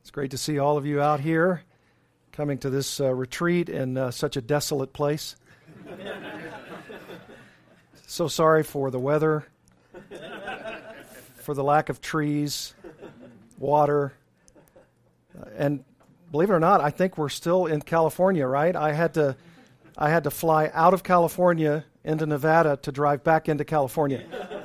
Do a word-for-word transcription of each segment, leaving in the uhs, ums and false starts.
It's great to see all of you out here coming to this uh, retreat in uh, such a desolate place. So sorry for the weather, for the lack of trees, water, uh, and believe it or not, I think we're still in California, right? I had to, I had to fly out of California into Nevada to drive back into California.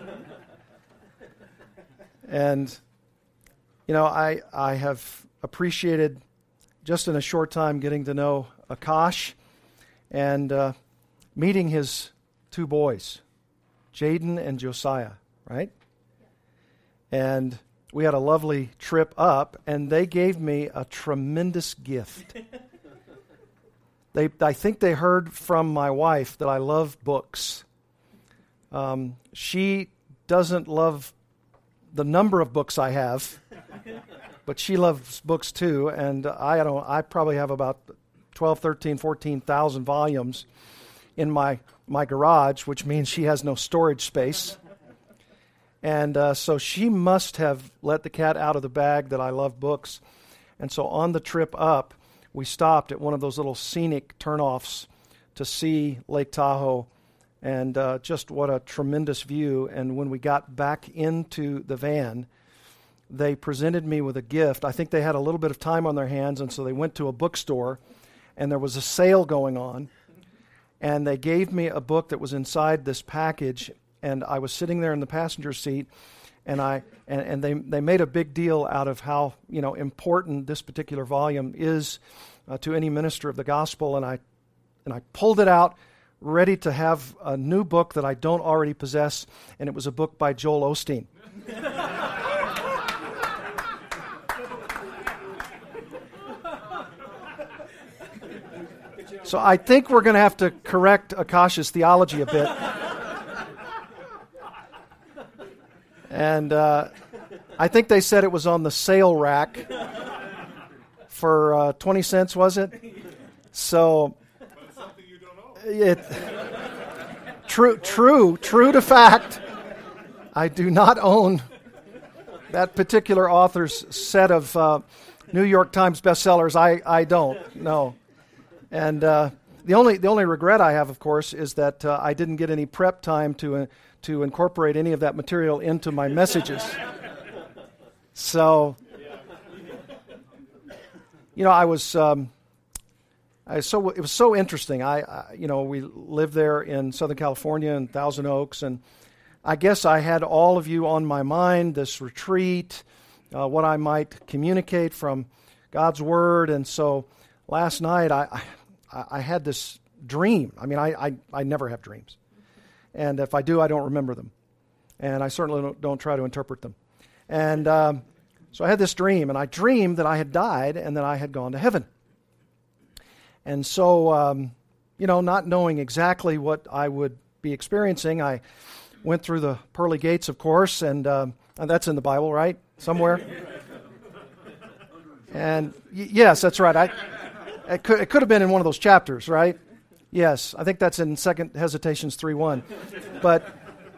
And, you know, I I have appreciated just in a short time getting to know Akash and uh, meeting his two boys, Jaden and Josiah, right? And we had a lovely trip up, and they gave me a tremendous gift. They, I think they heard from my wife that I love books. Um, she doesn't love the number of books I have, but she loves books too, and I don't. I probably have about twelve, thirteen, fourteen thousand volumes in my my garage, which means she has no storage space. And uh, so she must have let the cat out of the bag that I love books. And so on the trip up, we stopped at one of those little scenic turnoffs to see Lake Tahoe, and uh, just what a tremendous view. And when we got back into the van, they presented me with a gift. I think they had a little bit of time on their hands, and so they went to a bookstore, and there was a sale going on. And they gave me a book that was inside this package, and I was sitting there in the passenger seat, and I and, and they they made a big deal out of how, you know, important this particular volume is uh, to any minister of the gospel. And I and I pulled it out, ready to have a new book that I don't already possess, and it was a book by Joel Osteen. So I think we're going to have to correct Akash's theology a bit. And uh, I think they said it was on the sale rack for uh, twenty cents, was it? So something you don't know. It, true, true, true to fact, I do not own that particular author's set of uh, New York Times bestsellers. I, I don't, no. And uh, the only the only regret I have, of course, is that uh, I didn't get any prep time to uh, to incorporate any of that material into my messages. So, you know, I was, um, I was so it was so interesting. I, I, you know, we lived there in Southern California in Thousand Oaks, and I guess I had all of you on my mind. This retreat, uh, what I might communicate from God's Word, and so last night I. I I had this dream. I mean, I, I, I never have dreams. And if I do, I don't remember them. And I certainly don't, don't try to interpret them. And um, so I had this dream, and I dreamed that I had died and that I had gone to heaven. And so, um, you know, not knowing exactly what I would be experiencing, I went through the pearly gates, of course, and, um, and that's in the Bible, right? Somewhere? And y- yes, that's right. I... It could, it could have been in one of those chapters, right? Yes, I think that's in Second Hesitations three one. But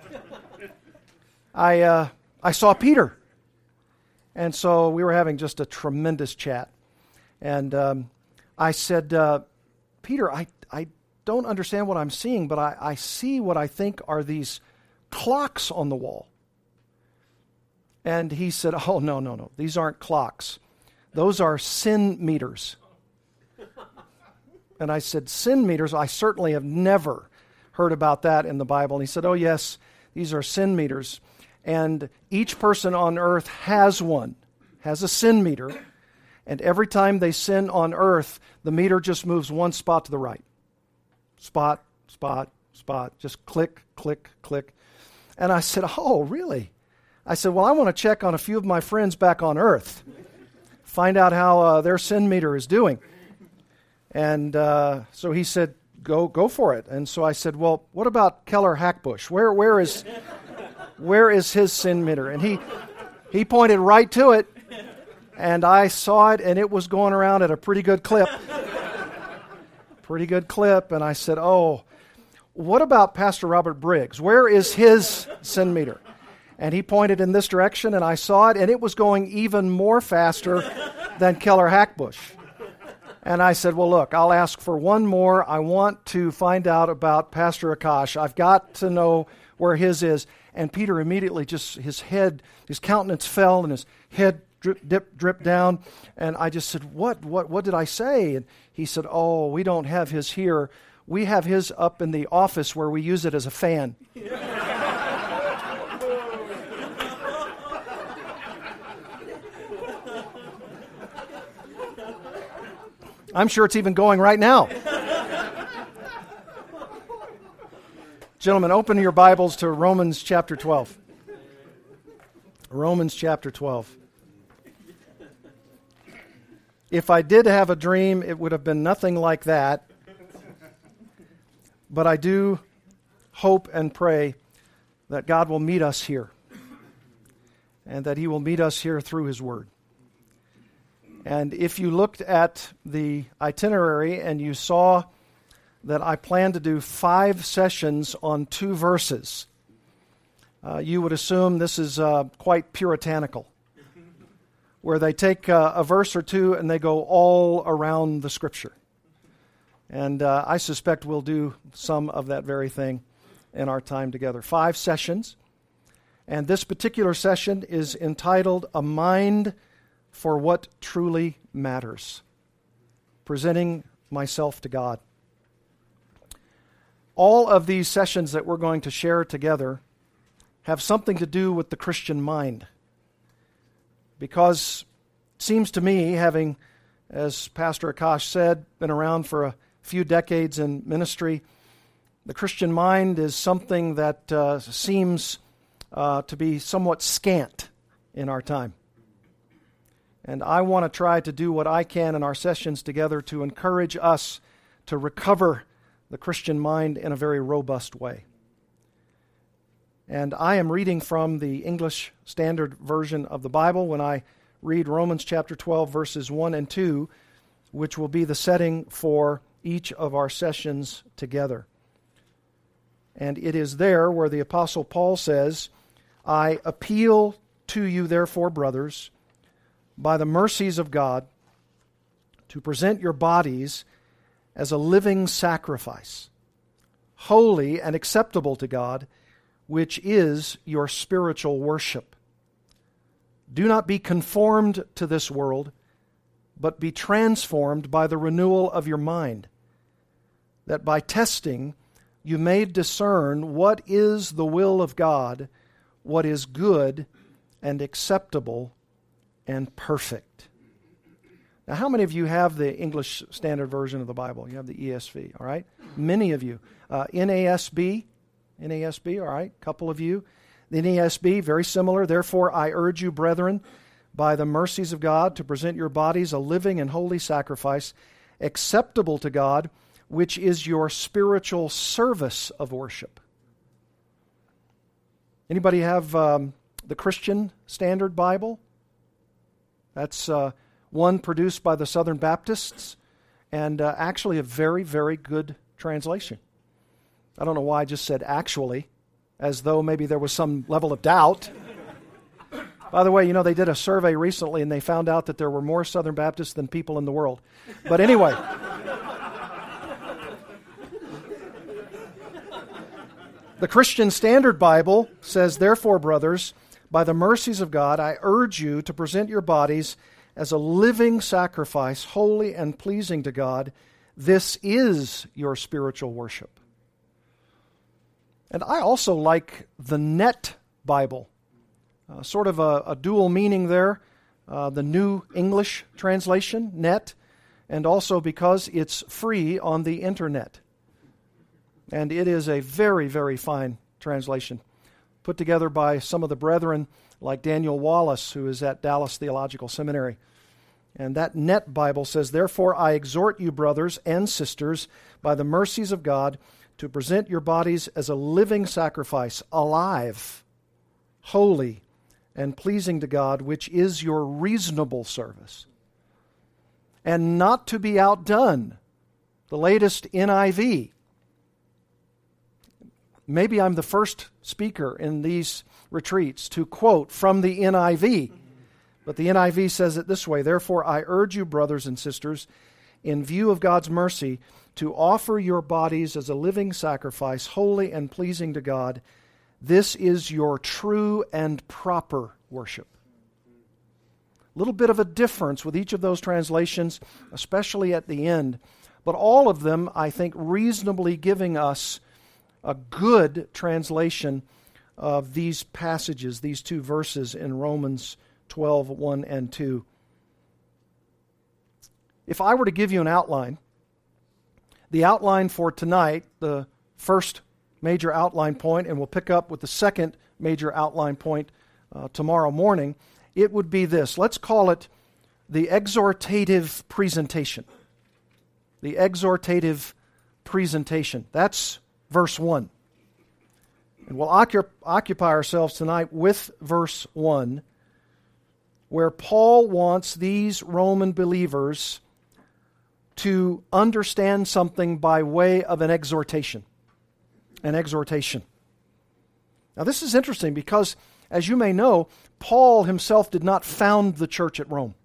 I uh, I saw Peter, and so we were having just a tremendous chat. And um, I said, uh, Peter, I, I don't understand what I'm seeing, but I, I see what I think are these clocks on the wall. And he said, oh, no, no, no, these aren't clocks. Those are sin meters. And I said, sin meters? I certainly have never heard about that in the Bible. And he said, oh, yes, these are sin meters. And each person on earth has one, has a sin meter. And every time they sin on earth, the meter just moves one spot to the right. Spot, spot, spot. Just click, click, click. And I said, oh, really? I said, well, I want to check on a few of my friends back on earth. Find out how uh, their sin meter is doing. And uh, so he said, "Go, go for it." And so I said, "Well, what about Keller Hackbush? Where, where is, where is his sin meter?" And he, he pointed right to it, and I saw it, and it was going around at a pretty good clip, pretty good clip. And I said, "Oh, what about Pastor Robert Briggs? Where is his sin meter?" And he pointed in this direction, and I saw it, and it was going even more faster than Keller Hackbush. And I said, well, look, I'll ask for one more. I want to find out about Pastor Akash. I've got to know where his is. And Peter immediately just, his head, his countenance fell and his head drip, dip, dripped down. And I just said, what, what, what did I say? And he said, oh, we don't have his here. We have his up in the office where we use it as a fan. I'm sure it's even going right now. Gentlemen, open your Bibles to Romans chapter twelve. Romans chapter twelve. If I did have a dream, it would have been nothing like that. But I do hope and pray that God will meet us here, and that He will meet us here through His Word. And if you looked at the itinerary and you saw that I plan to do five sessions on two verses, uh, you would assume this is uh, quite puritanical, where they take uh, a verse or two and they go all around the Scripture. And uh, I suspect we'll do some of that very thing in our time together. Five sessions. And this particular session is entitled A Mind for What Truly Matters, presenting myself to God. All of these sessions that we're going to share together have something to do with the Christian mind. Because it seems to me, having, as Pastor Akash said, been around for a few decades in ministry, the Christian mind is something that uh, seems uh, to be somewhat scant in our time. And I want to try to do what I can in our sessions together to encourage us to recover the Christian mind in a very robust way. And I am reading from the English Standard Version of the Bible when I read Romans chapter twelve, verses one and two, which will be the setting for each of our sessions together. And it is there where the Apostle Paul says, I appeal to you, therefore, brothers, by the mercies of God, to present your bodies as a living sacrifice, holy and acceptable to God, which is your spiritual worship. Do not be conformed to this world, but be transformed by the renewal of your mind, that by testing you may discern what is the will of God, what is good and acceptable and perfect. Now, how many of you have the English Standard Version of the Bible? You have the E S V, all right? Many of you. Uh, N A S B, N A S B, all right, a couple of you. The N A S B, very similar. Therefore, I urge you, brethren, by the mercies of God, to present your bodies a living and holy sacrifice, acceptable to God, which is your spiritual service of worship. Anybody have um, the Christian Standard Bible? That's uh, one produced by the Southern Baptists, and uh, actually a very, very good translation. I don't know why I just said actually, as though maybe there was some level of doubt. By the way, you know, they did a survey recently, and they found out that there were more Southern Baptists than people in the world. But anyway, the Christian Standard Bible says, therefore, brothers, by the mercies of God, I urge you to present your bodies as a living sacrifice, holy and pleasing to God. This is your spiritual worship. And I also like the Net Bible, uh, sort of a, a dual meaning there, uh, the New English Translation, Net, and also because it's free on the internet. And it is a very, very fine translation, put together by some of the brethren like Daniel Wallace, who is at Dallas Theological Seminary. And that Net Bible says, therefore I exhort you, brothers and sisters, by the mercies of God, to present your bodies as a living sacrifice, alive, holy, and pleasing to God, which is your reasonable service. And not to be outdone. The latest N I V. Maybe I'm the first speaker in these retreats to quote from the N I V, But the N I V says it this way: "Therefore I urge you, brothers and sisters, in view of God's mercy, to offer your bodies as a living sacrifice, holy and pleasing to God. This is your true and proper worship." A little bit of a difference with each of those translations, especially at the end. But all of them, I think, reasonably giving us a good translation of these passages, these two verses in Romans twelve, one and two. If I were to give you an outline, the outline for tonight, the first major outline point, and we'll pick up with the second major outline point uh, tomorrow morning, it would be this. Let's call it the exhortative presentation. The exhortative presentation. That's verse one. And we'll occup- occupy ourselves tonight with verse one, where Paul wants these Roman believers to understand something by way of an exhortation. An exhortation. Now this is interesting because, as you may know, Paul himself did not found the church at Rome.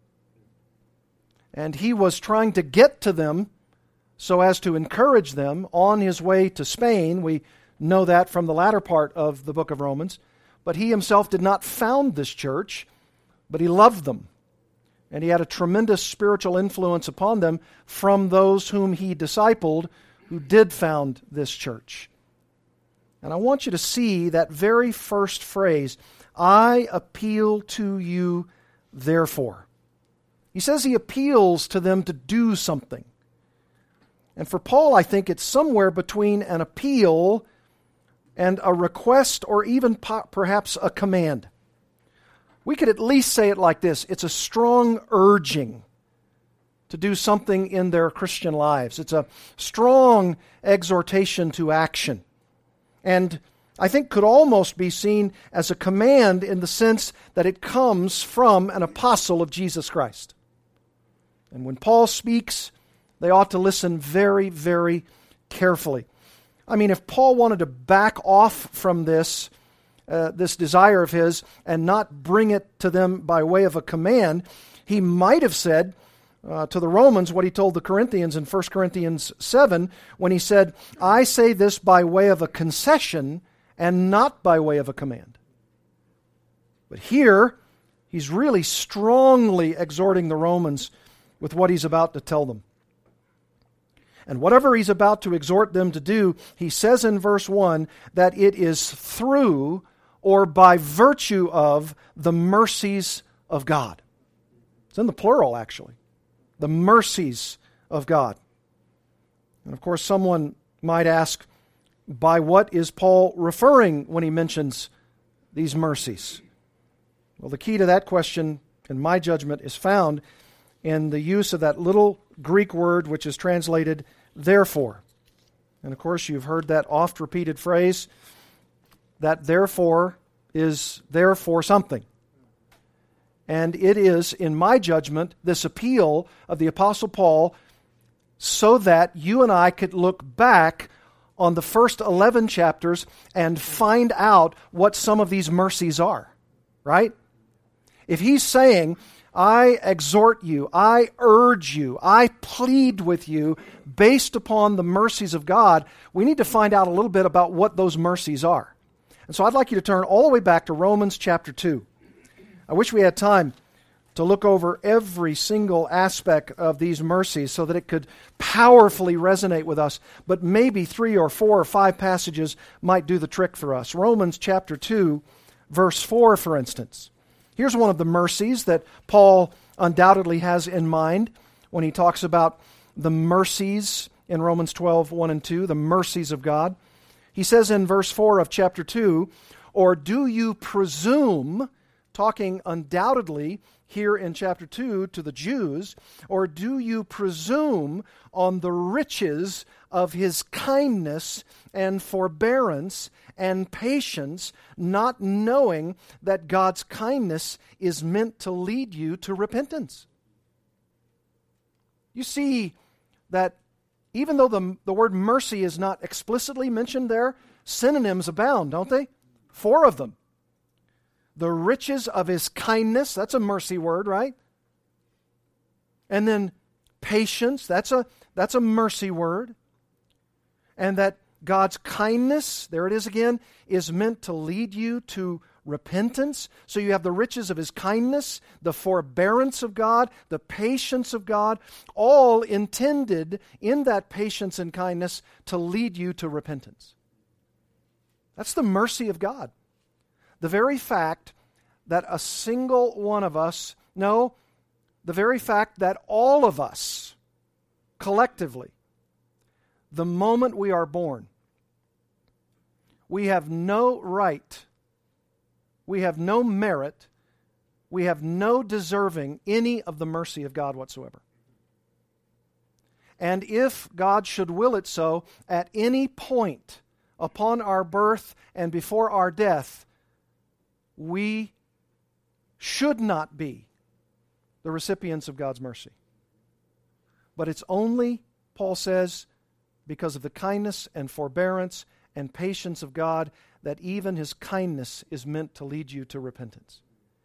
And he was trying to get to them so as to encourage them on his way to Spain. We know that from the latter part of the book of Romans. But he himself did not found this church, but he loved them. And he had a tremendous spiritual influence upon them from those whom he discipled, who did found this church. And I want you to see that very first phrase, "I appeal to you, therefore." He says he appeals to them to do something. And for Paul, I think it's somewhere between an appeal and a request, or even po- perhaps a command. We could at least say it like this: it's a strong urging to do something in their Christian lives. It's a strong exhortation to action. And I think could almost be seen as a command in the sense that it comes from an apostle of Jesus Christ. And when Paul speaks, they ought to listen very, very carefully. I mean, if Paul wanted to back off from this, uh, this desire of his and not bring it to them by way of a command, he might have said uh, to the Romans what he told the Corinthians in First Corinthians seven when he said, "I say this by way of a concession and not by way of a command." But here, he's really strongly exhorting the Romans with what he's about to tell them. And whatever he's about to exhort them to do, he says in verse one that it is through or by virtue of the mercies of God. It's in the plural, actually. The mercies of God. And of course, someone might ask, by what is Paul referring when he mentions these mercies? Well, the key to that question, in my judgment, is found in the use of that little Greek word which is translated therefore. And of course, you've heard that oft-repeated phrase, that therefore is there for something. And it is, in my judgment, this appeal of the Apostle Paul so that you and I could look back on the first eleven chapters and find out what some of these mercies are, right? If he's saying, I exhort you, I urge you, I plead with you based upon the mercies of God, we need to find out a little bit about what those mercies are. And so I'd like you to turn all the way back to Romans chapter two. I wish we had time to look over every single aspect of these mercies so that it could powerfully resonate with us, but maybe three or four or five passages might do the trick for us. Romans chapter two, verse four, for instance. Here's one of the mercies that Paul undoubtedly has in mind when he talks about the mercies in Romans twelve, one and two, the mercies of God. He says in verse four of chapter two, or do you presume, talking undoubtedly here in chapter two to the Jews, or do you presume on the riches of his kindness and forbearance and patience, not knowing that God's kindness is meant to lead you to repentance? You see that even though the, the word mercy is not explicitly mentioned there, synonyms abound, don't they? Four of them. the riches of His kindness, that's a mercy word, right? And then patience, that's a, that's a mercy word. And that God's kindness, there it is again, is meant to lead you to repentance. So you have the riches of His kindness, the forbearance of God, the patience of God, all intended in that patience and kindness to lead you to repentance. That's the mercy of God. The very fact that a single one of us, no, the very fact that all of us, collectively, the moment we are born, we have no right, we have no merit, we have no deserving any of the mercy of God whatsoever. And if God should will it so, at any point upon our birth and before our death, we should not be the recipients of God's mercy. But it's only, Paul says, because of the kindness and forbearance and patience of God that even His kindness is meant to lead you to repentance.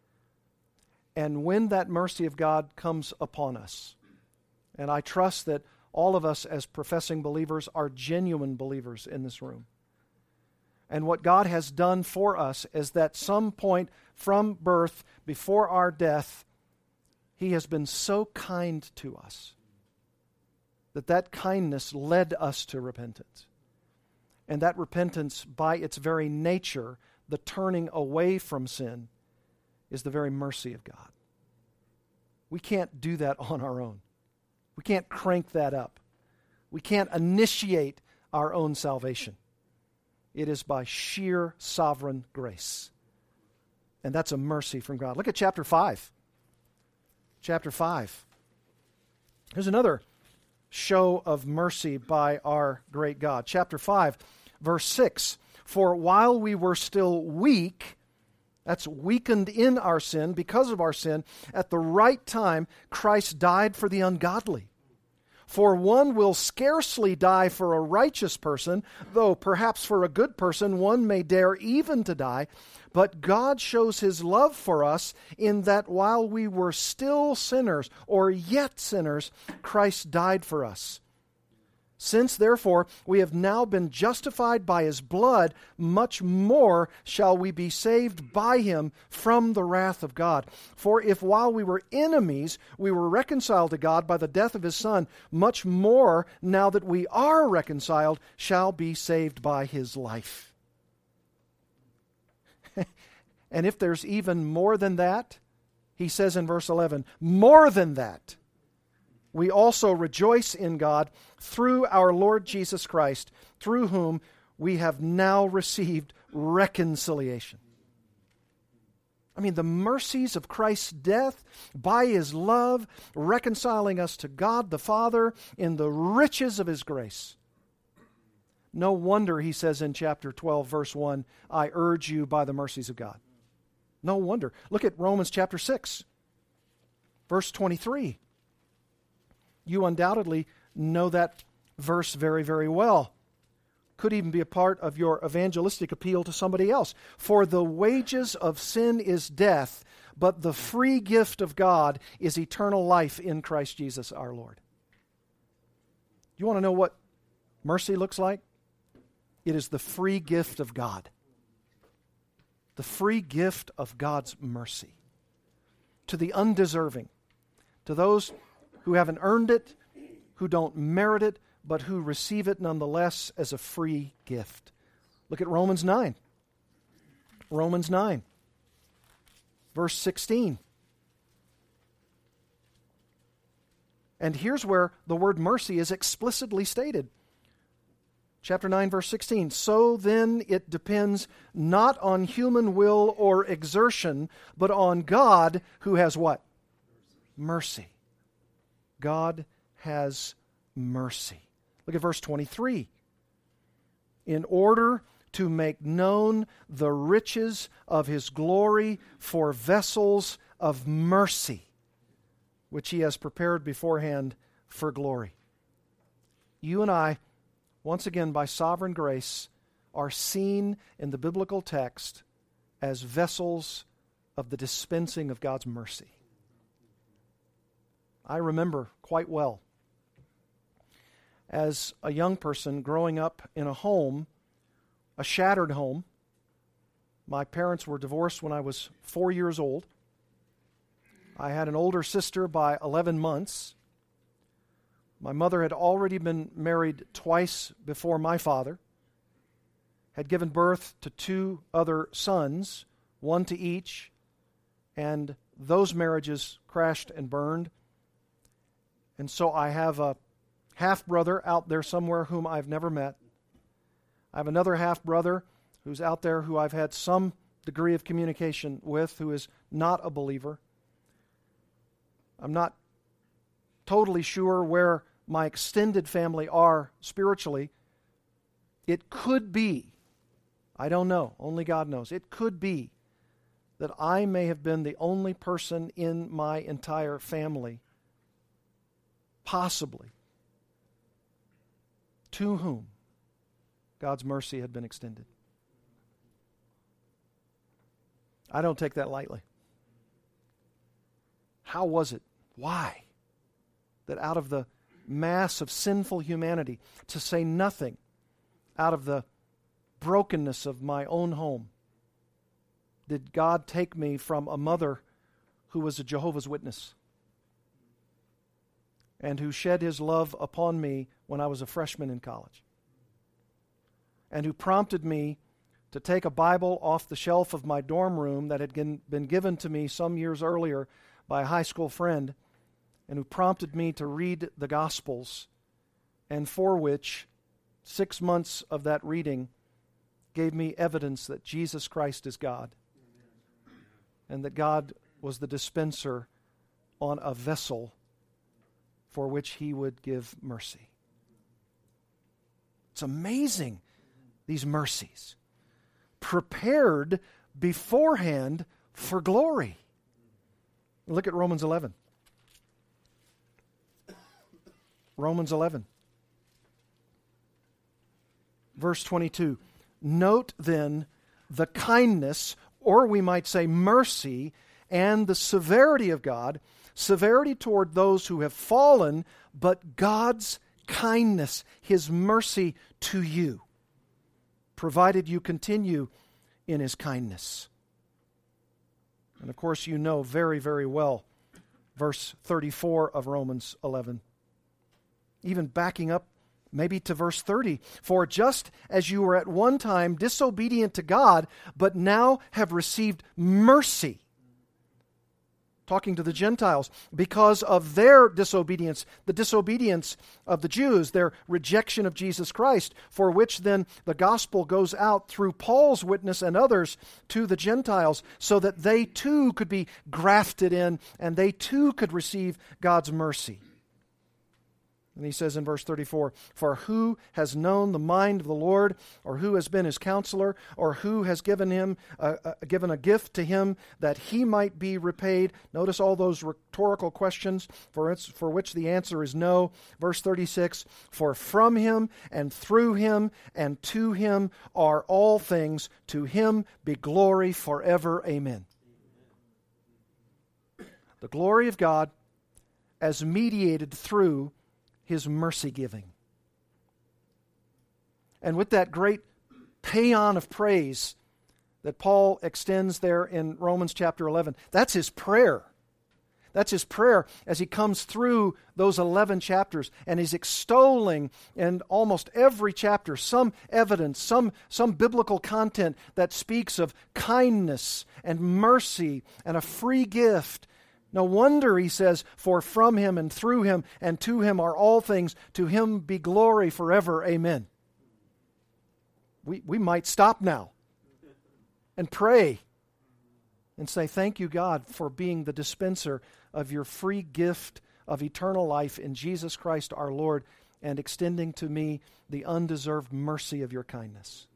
And when that mercy of God comes upon us, and I trust that all of us as professing believers are genuine believers in this room, and what God has done for us is that some point from birth, before our death, He has been so kind to us that that kindness led us to repentance. And that repentance, by its very nature, the turning away from sin, is the very mercy of God. We can't do that on our own. We can't crank that up. We can't initiate our own salvation. It is by sheer sovereign grace. And that's a mercy from God. Look at chapter five. Chapter five. Here's another show of mercy by our great God. Chapter five, verse six. For while we were still weak, that's weakened in our sin, because of our sin, at the right time Christ died for the ungodly. For one will scarcely die for a righteous person, though perhaps for a good person one may dare even to die. But God shows His love for us in that while we were still sinners, or yet sinners, Christ died for us. Since, therefore, we have now been justified by His blood, much more shall we be saved by Him from the wrath of God. For if while we were enemies, we were reconciled to God by the death of His Son, much more, now that we are reconciled, shall be saved by His life. And if there's even more than that, he says in verse eleven, more than that, we also rejoice in God through our Lord Jesus Christ, through whom we have now received reconciliation. I mean, the mercies of Christ's death, by His love, reconciling us to God the Father in the riches of His grace. No wonder, he says in chapter twelve, verse one, I urge you by the mercies of God. No wonder. Look at Romans chapter six, verse twenty-three. You undoubtedly know that verse very, very well. Could even be a part of your evangelistic appeal to somebody else. For the wages of sin is death, but the free gift of God is eternal life in Christ Jesus our Lord. You want to know what mercy looks like? It is the free gift of God. The free gift of God's mercy to the undeserving, to those who haven't earned it, who don't merit it, but who receive it nonetheless as a free gift. Look at Romans nine. Romans nine, verse sixteen. And here's where the word mercy is explicitly stated. Chapter nine, verse sixteen. So then it depends not on human will or exertion, but on God who has what? Mercy. God has mercy. Look at verse twenty-three. In order to make known the riches of His glory for vessels of mercy, which He has prepared beforehand for glory. You and I, once again, by sovereign grace, are seen in the biblical text as vessels of the dispensing of God's mercy. I remember quite well, as a young person growing up in a home, a shattered home. My parents were divorced when I was four years old. I had an older sister by eleven months. My mother had already been married twice before my father, had given birth to two other sons, one to each, and those marriages crashed and burned. And so I have a half-brother out there somewhere whom I've never met. I have another half-brother who's out there who I've had some degree of communication with, who is not a believer. I'm not totally sure where my extended family are spiritually. It could be, I don't know, only God knows, it could be that I may have been the only person in my entire family, possibly, to whom God's mercy had been extended. I don't take that lightly. How was it? Why? That out of the mass of sinful humanity, to say nothing out of the brokenness of my own home, did God take me from a mother who was a Jehovah's Witness and who shed His love upon me when I was a freshman in college, and who prompted me to take a Bible off the shelf of my dorm room that had been given to me some years earlier by a high school friend, and who prompted me to read the Gospels, and for which six months of that reading gave me evidence that Jesus Christ is God, and that God was the dispenser on a vessel for which He would give mercy. It's amazing, these mercies, prepared beforehand for glory. Look at Romans eleven. Romans eleven. Verse twenty-two. Note then the kindness, or we might say mercy, and the severity of God. Severity toward those who have fallen, but God's kindness, His mercy to you, provided you continue in His kindness. And of course you know very, very well verse thirty-four of Romans eleven. Even backing up maybe to verse thirty. For just as you were at one time disobedient to God, but now have received mercy, talking to the Gentiles, because of their disobedience, the disobedience of the Jews, their rejection of Jesus Christ, for which then the gospel goes out through Paul's witness and others to the Gentiles, so that they too could be grafted in and they too could receive God's mercy. And he says in verse thirty-four, for who has known the mind of the Lord, or who has been His counselor, or who has given him uh, uh, given a gift to him that he might be repaid? Notice all those rhetorical questions for, its, for which the answer is no. Verse thirty-six, for from Him and through Him and to Him are all things. To Him be glory forever. Amen. The glory of God as mediated through His mercy giving. And with that great paean of praise that Paul extends there in Romans chapter eleven, that's his prayer. That's his prayer as he comes through those eleven chapters, and he's extolling in almost every chapter some evidence, some, some biblical content that speaks of kindness and mercy and a free gift. No wonder he says, for from Him and through Him and to Him are all things. To Him be glory forever. Amen. We, we might stop now and pray and say, thank you, God, for being the dispenser of your free gift of eternal life in Jesus Christ our Lord, and extending to me the undeserved mercy of your kindness.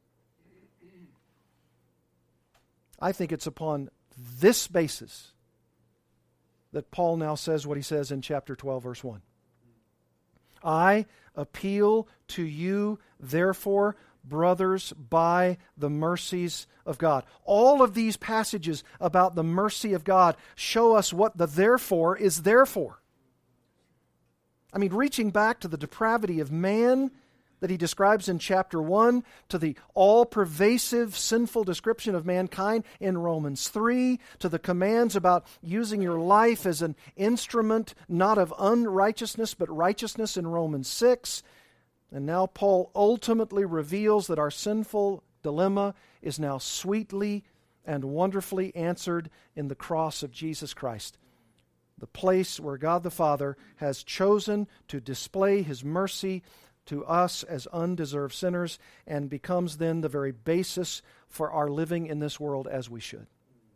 I think it's upon this basis that Paul now says what he says in chapter twelve, verse one. I appeal to you, therefore, brothers, by the mercies of God. All of these passages about the mercy of God show us what the therefore is there for. I mean, reaching back to the depravity of man that he describes in chapter one, to the all-pervasive sinful description of mankind in Romans three, to the commands about using your life as an instrument not of unrighteousness but righteousness in Romans six. And now Paul ultimately reveals that our sinful dilemma is now sweetly and wonderfully answered in the cross of Jesus Christ, the place where God the Father has chosen to display His mercy to us as undeserved sinners, and becomes then the very basis for our living in this world as we should.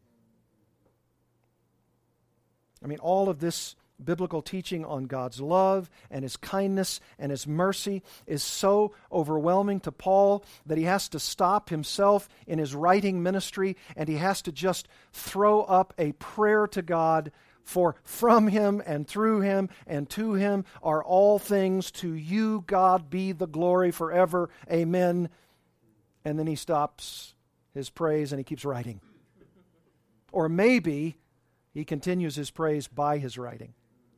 I mean, all of this biblical teaching on God's love and His kindness and His mercy is so overwhelming to Paul that he has to stop himself in his writing ministry, and he has to just throw up a prayer to God, for from Him and through Him and to Him are all things. To You, God, be the glory forever. Amen. And then he stops his praise and he keeps writing. Or maybe he continues his praise by his writing.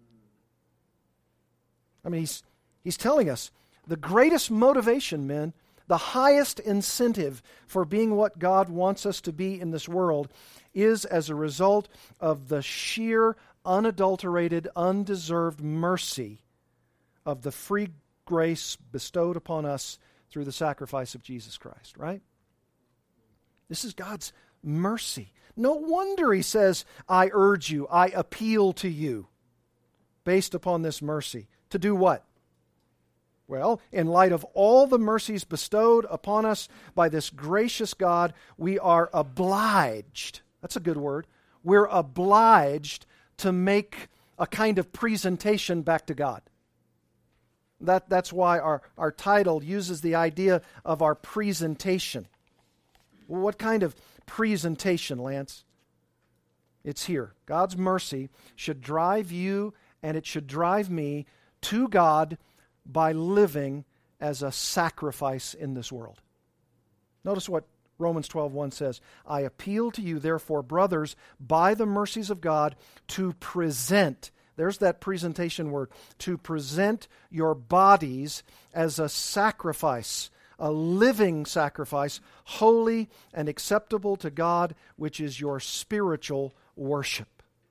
I mean, he's, he's telling us the greatest motivation, men, the highest incentive for being what God wants us to be in this world is as a result of the sheer, unadulterated, undeserved mercy of the free grace bestowed upon us through the sacrifice of Jesus Christ, right? This is God's mercy. No wonder He says, I urge you, I appeal to you, based upon this mercy. To do what? Well, in light of all the mercies bestowed upon us by this gracious God, we are obliged, that's a good word, we're obliged to make a kind of presentation back to God. That, that's why our, our title uses the idea of our presentation. Well, what kind of presentation, Lance? It's here. God's mercy should drive you and it should drive me to God by living as a sacrifice in this world. Notice what Romans twelve one says. I appeal to you, therefore, brothers, by the mercies of God, to present, there's that presentation word, to present your bodies as a sacrifice, a living sacrifice, holy and acceptable to God, which is your spiritual worship.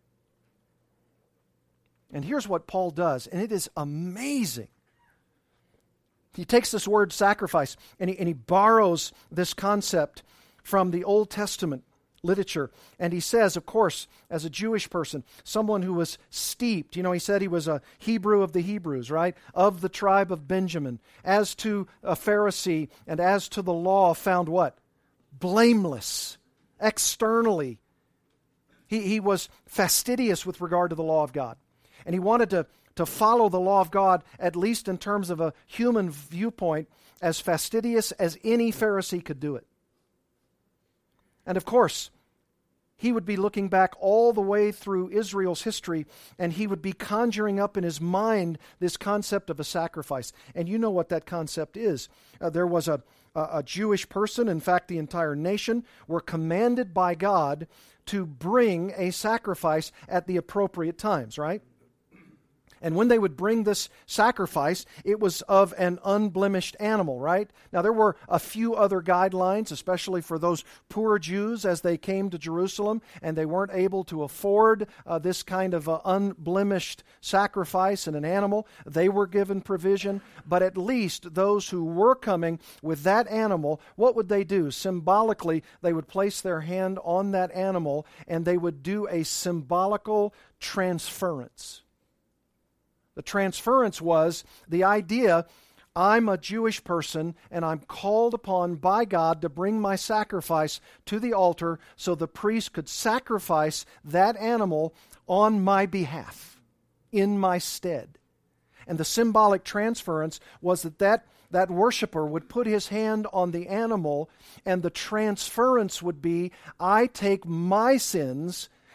And here's what Paul does, and it is amazing. He takes this word sacrifice and he, and he borrows this concept from the Old Testament literature. And he says, of course, as a Jewish person, someone who was steeped, you know, he said he was a Hebrew of the Hebrews, right? Of the tribe of Benjamin. As to a Pharisee and as to the law, found what? Blameless. Externally. He, he was fastidious with regard to the law of God. And he wanted to to follow the law of God, at least in terms of a human viewpoint, as fastidious as any Pharisee could do it. And of course, he would be looking back all the way through Israel's history, and he would be conjuring up in his mind this concept of a sacrifice. And you know what that concept is. Uh, there was a, a, a Jewish person, in fact, the entire nation, were commanded by God to bring a sacrifice at the appropriate times, right? And when they would bring this sacrifice, it was of an unblemished animal, right? Now, there were a few other guidelines, especially for those poor Jews as they came to Jerusalem, and they weren't able to afford uh, this kind of uh, unblemished sacrifice in an animal. They were given provision, but at least those who were coming with that animal, what would they do? Symbolically, they would place their hand on that animal, and they would do a symbolical transference. The transference was the idea, I'm a Jewish person and I'm called upon by God to bring my sacrifice to the altar so the priest could sacrifice that animal on my behalf, in my stead. And the symbolic transference was that that, that worshiper would put his hand on the animal, and the transference would be, I take my sins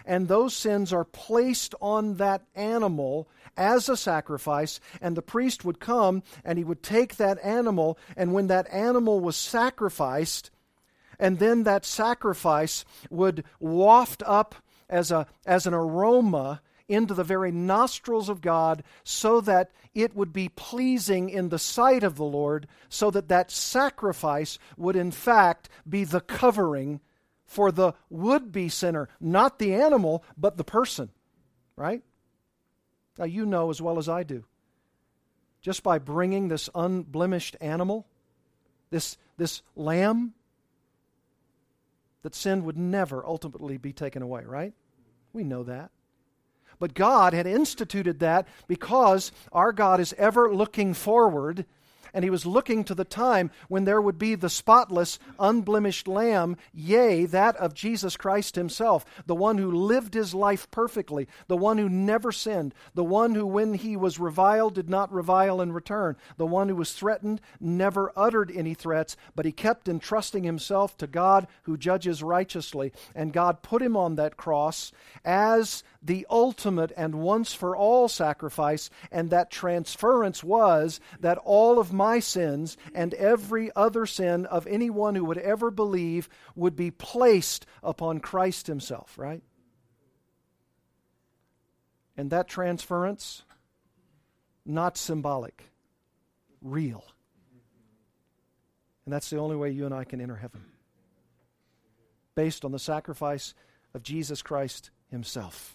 and those sins are placed on that animal as a sacrifice, and the priest would come and he would take that animal, and when that animal was sacrificed, and then that sacrifice would waft up as a as an aroma into the very nostrils of God, so that it would be pleasing in the sight of the Lord, so that that sacrifice would in fact be the covering for the would-be sinner, not the animal, but the person, right? Now you know as well as I do, just by bringing this unblemished animal, this, this lamb, that sin would never ultimately be taken away, right? We know that. But God had instituted that because our God is ever looking forward, and He was looking to the time when there would be the spotless, unblemished Lamb, yea, that of Jesus Christ Himself, the one who lived His life perfectly, the one who never sinned, the one who, when He was reviled, did not revile in return, the one who was threatened, never uttered any threats, but He kept entrusting Himself to God who judges righteously. And God put Him on that cross as the ultimate and once-for-all sacrifice, and that transference was that all of my sins and every other sin of anyone who would ever believe would be placed upon Christ Himself, right? And that transference, not symbolic, real. And that's the only way you and I can enter heaven, based on the sacrifice of Jesus Christ Himself.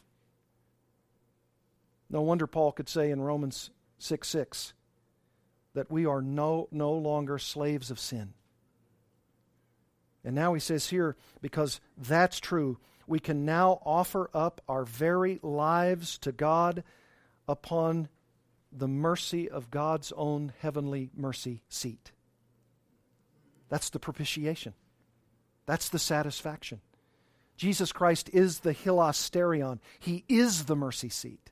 No wonder Paul could say in Romans six six that we are no, no longer slaves of sin. And now he says here, because that's true, we can now offer up our very lives to God upon the mercy of God's own heavenly mercy seat. That's the propitiation. That's the satisfaction. Jesus Christ is the hilasterion. He is the mercy seat.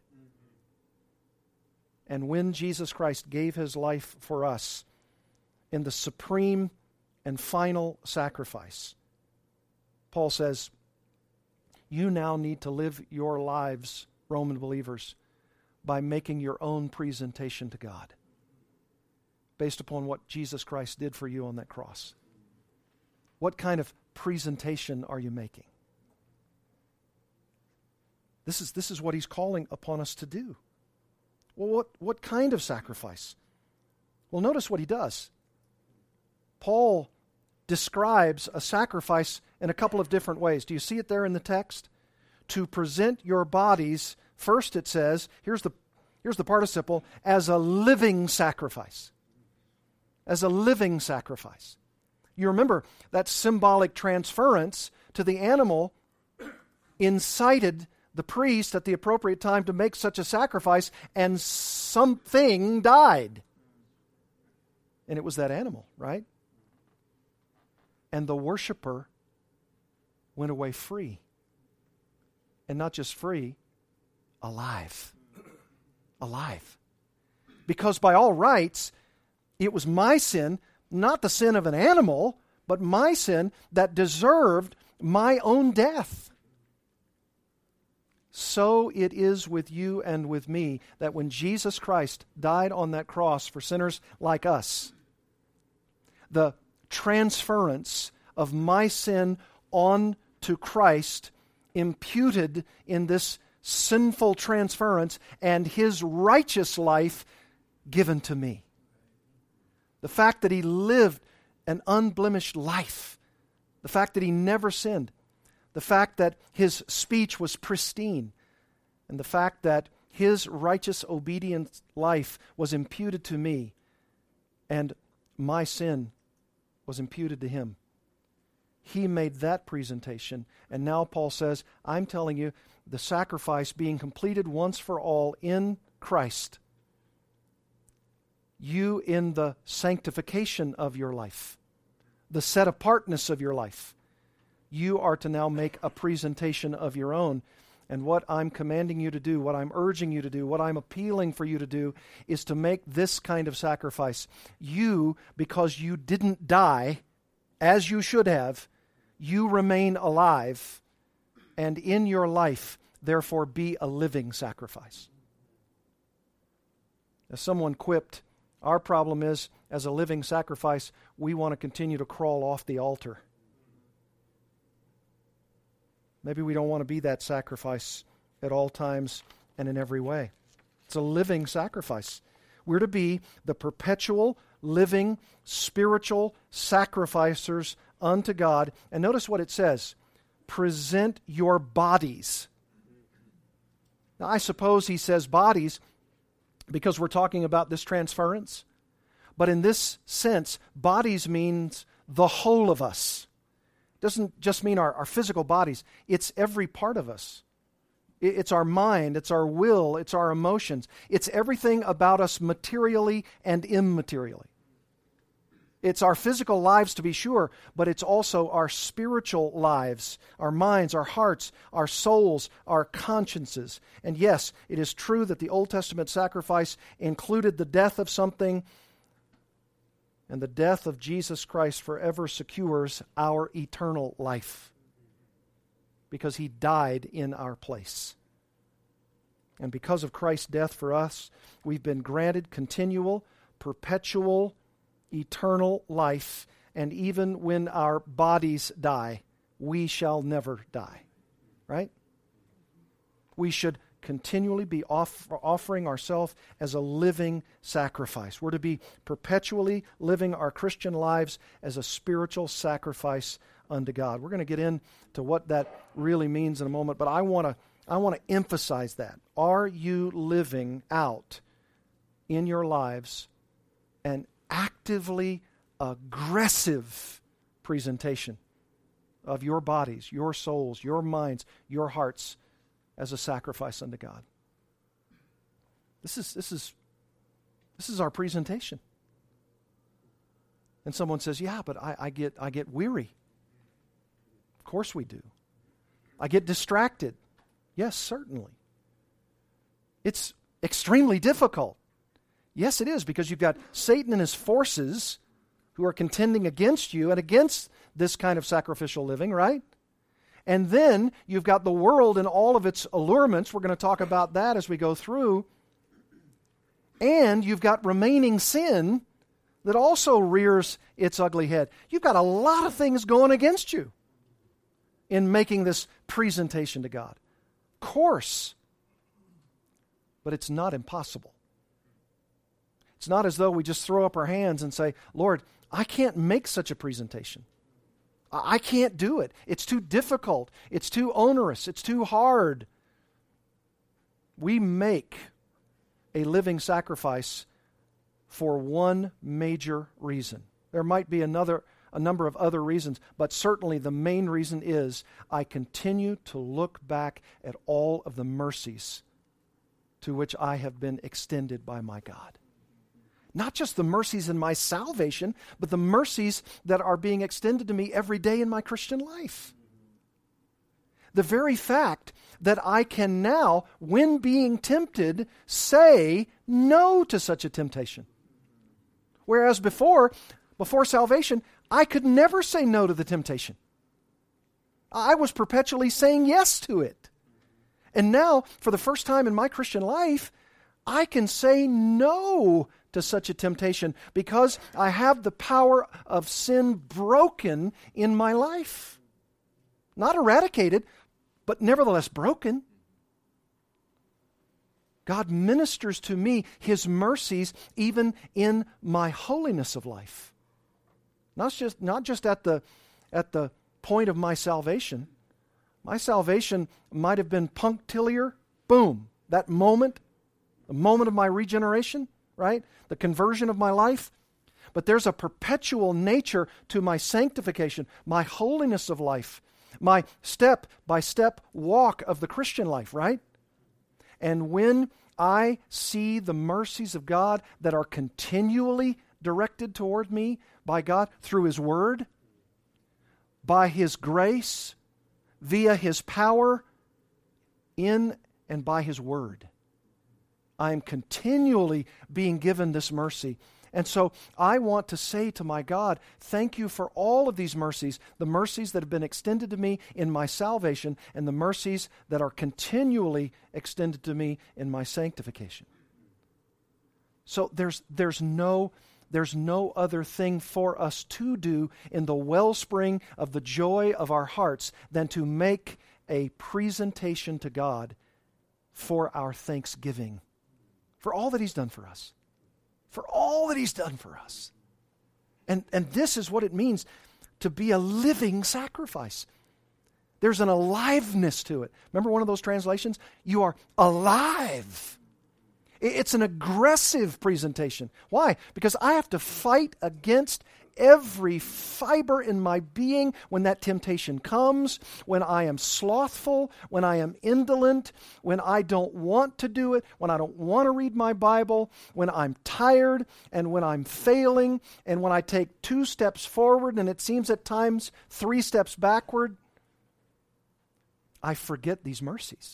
And when Jesus Christ gave His life for us in the supreme and final sacrifice, Paul says, you now need to live your lives, Roman believers, by making your own presentation to God, based upon what Jesus Christ did for you on that cross. What kind of presentation are you making? This is, this is what He's calling upon us to do. Well, what, what kind of sacrifice? Well, notice what he does. Paul describes a sacrifice in a couple of different ways. Do you see it there in the text? To present your bodies, first it says, here's the, here's the participle, as a living sacrifice. As a living sacrifice. You remember that symbolic transference to the animal incited the priest at the appropriate time to make such a sacrifice, and something died. And it was that animal, right? And the worshiper went away free. And not just free, alive. Alive. Because by all rights, it was my sin, not the sin of an animal, but my sin that deserved my own death. So it is with you and with me that when Jesus Christ died on that cross for sinners like us, the transference of my sin on to Christ imputed in this sinful transference, and His righteous life given to me. The fact that He lived an unblemished life, the fact that He never sinned, the fact that His speech was pristine, and the fact that His righteous, obedient life was imputed to me, and my sin was imputed to Him. He made that presentation, and now Paul says, I'm telling you, the sacrifice being completed once for all in Christ, you in the sanctification of your life, the set-apartness of your life, you are to now make a presentation of your own. And what I'm commanding you to do, what I'm urging you to do, what I'm appealing for you to do is to make this kind of sacrifice. You, because you didn't die as you should have, you remain alive, and in your life, therefore, be a living sacrifice. As someone quipped, our problem is, as a living sacrifice, we want to continue to crawl off the altar. Maybe we don't want to be that sacrifice at all times and in every way. It's a living sacrifice. We're to be the perpetual, living, spiritual sacrificers unto God. And notice what it says. Present your bodies. Now, I suppose he says bodies because we're talking about this transference. But in this sense, bodies means the whole of us. It doesn't just mean our, our physical bodies. It's every part of us. It, it's our mind, it's our will, it's our emotions. It's everything about us materially and immaterially. It's our physical lives, to be sure, but it's also our spiritual lives, our minds, our hearts, our souls, our consciences. And yes, it is true that the Old Testament sacrifice included the death of something, and the death of Jesus Christ forever secures our eternal life because he died in our place. And because of Christ's death for us, we've been granted continual, perpetual, eternal life, and even when our bodies die, we shall never die. Right? We should continually be off- offering ourselves as a living sacrifice. We're to be perpetually living our Christian lives as a spiritual sacrifice unto God. We're going to get into what that really means in a moment, but I want to I want to emphasize that. Are you living out in your lives an actively aggressive presentation of your bodies, your souls, your minds, your hearts as a sacrifice unto God? This is this is this is our presentation. And someone says, "Yeah, but I, I get I get weary." Of course we do. I get distracted. Yes, certainly. It's extremely difficult. Yes, it is, because you've got Satan and his forces who are contending against you and against this kind of sacrificial living, right? And then you've got the world and all of its allurements. We're going to talk about that as we go through. And you've got remaining sin that also rears its ugly head. You've got a lot of things going against you in making this presentation to God. Of course. But it's not impossible. It's not as though we just throw up our hands and say, "Lord, I can't make such a presentation. I can't do it. It's too difficult. It's too onerous. It's too hard." We make a living sacrifice for one major reason. There might be another, a number of other reasons, but certainly the main reason is I continue to look back at all of the mercies to which I have been extended by my God. Not just the mercies in my salvation, but the mercies that are being extended to me every day in my Christian life. The very fact that I can now, when being tempted, say no to such a temptation. Whereas before, before salvation, I could never say no to the temptation. I was perpetually saying yes to it. And now, for the first time in my Christian life, I can say no to such a temptation because I have the power of sin broken in my life. Not eradicated, but nevertheless broken. God ministers to me His mercies even in my holiness of life. Not just, not just at the, at the point of my salvation. My salvation might have been punctiliar, boom, that moment, the moment of my regeneration, right? The conversion of my life. But there's a perpetual nature to my sanctification, my holiness of life, my step-by-step walk of the Christian life, right? And when I see the mercies of God that are continually directed toward me by God through His Word, by His grace, via His power, in and by His Word, I am continually being given this mercy. And so I want to say to my God, thank you for all of these mercies, the mercies that have been extended to me in my salvation and the mercies that are continually extended to me in my sanctification. So there's there's no there's no other thing for us to do in the wellspring of the joy of our hearts than to make a presentation to God for our thanksgiving, for all that He's done for us. For all that He's done for us. And, and this is what it means to be a living sacrifice. There's an aliveness to it. Remember one of those translations? You are alive. It's an aggressive presentation. Why? Because I have to fight against every fiber in my being when that temptation comes, when I am slothful, when I am indolent, when I don't want to do it, when I don't want to read my Bible, when I'm tired, and when I'm failing, and when I take two steps forward and it seems at times three steps backward. I forget these mercies.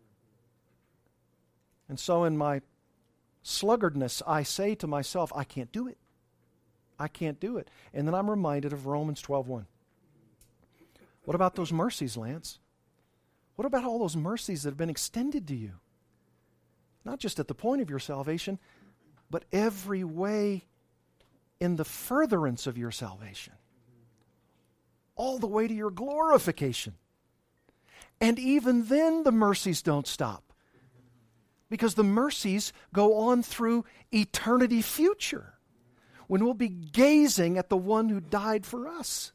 And so in my sluggardness, I say to myself, I can't do it. I can't do it. And then I'm reminded of Romans twelve one. What about those mercies, Lance? What about all those mercies that have been extended to you? Not just at the point of your salvation, but every way in the furtherance of your salvation. All the way to your glorification. And even then the mercies don't stop. Because the mercies go on through eternity future, when we'll be gazing at the one who died for us.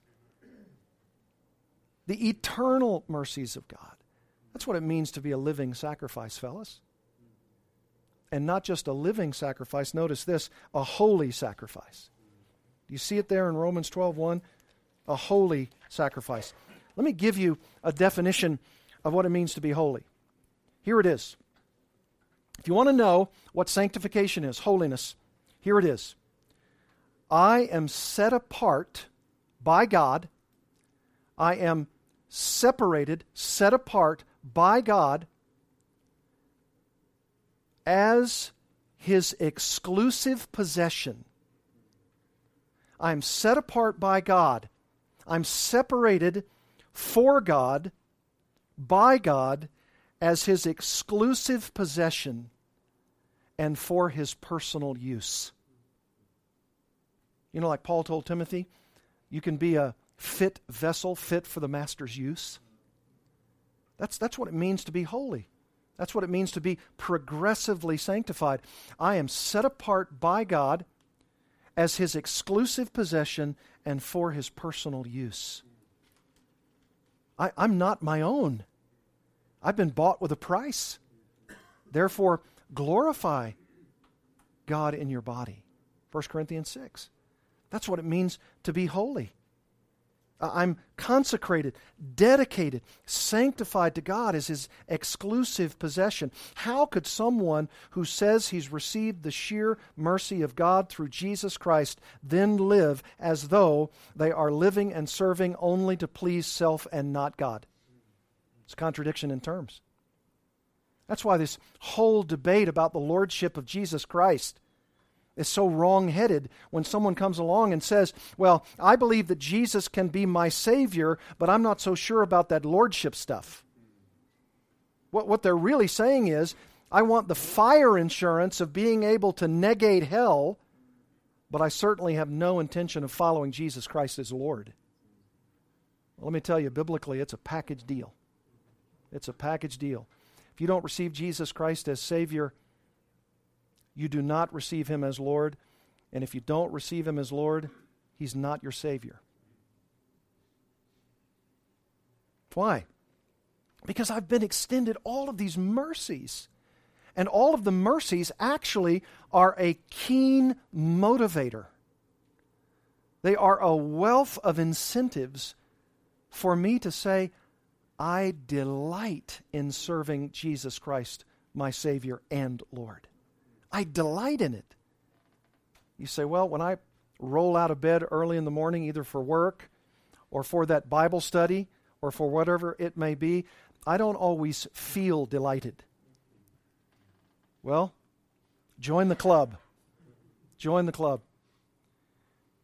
The eternal mercies of God. That's what it means to be a living sacrifice, fellas. And not just a living sacrifice, notice this, a holy sacrifice. Do you see it there in Romans twelve one? A holy sacrifice. Let me give you a definition of what it means to be holy. Here it is. If you want to know what sanctification is, holiness, here it is. I am set apart by God. I am separated, set apart by God as His exclusive possession. I'm set apart by God. I'm separated for God, by God, as His exclusive possession and for His personal use. You know, like Paul told Timothy, you can be a fit vessel, fit for the Master's use. That's, that's what it means to be holy. That's what it means to be progressively sanctified. I am set apart by God as His exclusive possession and for His personal use. I, I'm not my own. I've been bought with a price. Therefore, glorify God in your body. First Corinthians six. That's what it means to be holy. I'm consecrated, dedicated, sanctified to God as His exclusive possession. How could someone who says he's received the sheer mercy of God through Jesus Christ then live as though they are living and serving only to please self and not God? It's a contradiction in terms. That's why this whole debate about the lordship of Jesus Christ is so wrong-headed when someone comes along and says, well, I believe that Jesus can be my Savior, but I'm not so sure about that lordship stuff. What, what they're really saying is, I want the fire insurance of being able to negate hell, but I certainly have no intention of following Jesus Christ as Lord. Well, let me tell you, biblically, it's a package deal. It's a package deal. If you don't receive Jesus Christ as Savior, you do not receive Him as Lord. And if you don't receive Him as Lord, He's not your Savior. Why? Because I've been extended all of these mercies. And all of the mercies actually are a keen motivator. They are a wealth of incentives for me to say, I delight in serving Jesus Christ, my Savior and Lord. I delight in it. You say, well, when I roll out of bed early in the morning, either for work or for that Bible study or for whatever it may be, I don't always feel delighted. Well, join the club. Join the club.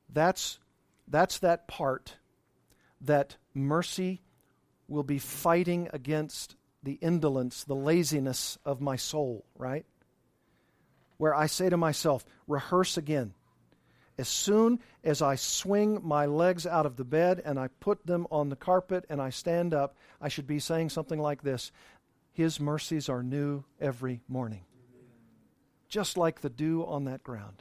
That's, that's that part that mercy will be fighting against the indolence, the laziness of my soul, right? Where I say to myself, rehearse again. As soon as I swing my legs out of the bed and I put them on the carpet and I stand up, I should be saying something like this: His mercies are new every morning. Just like the dew on that ground.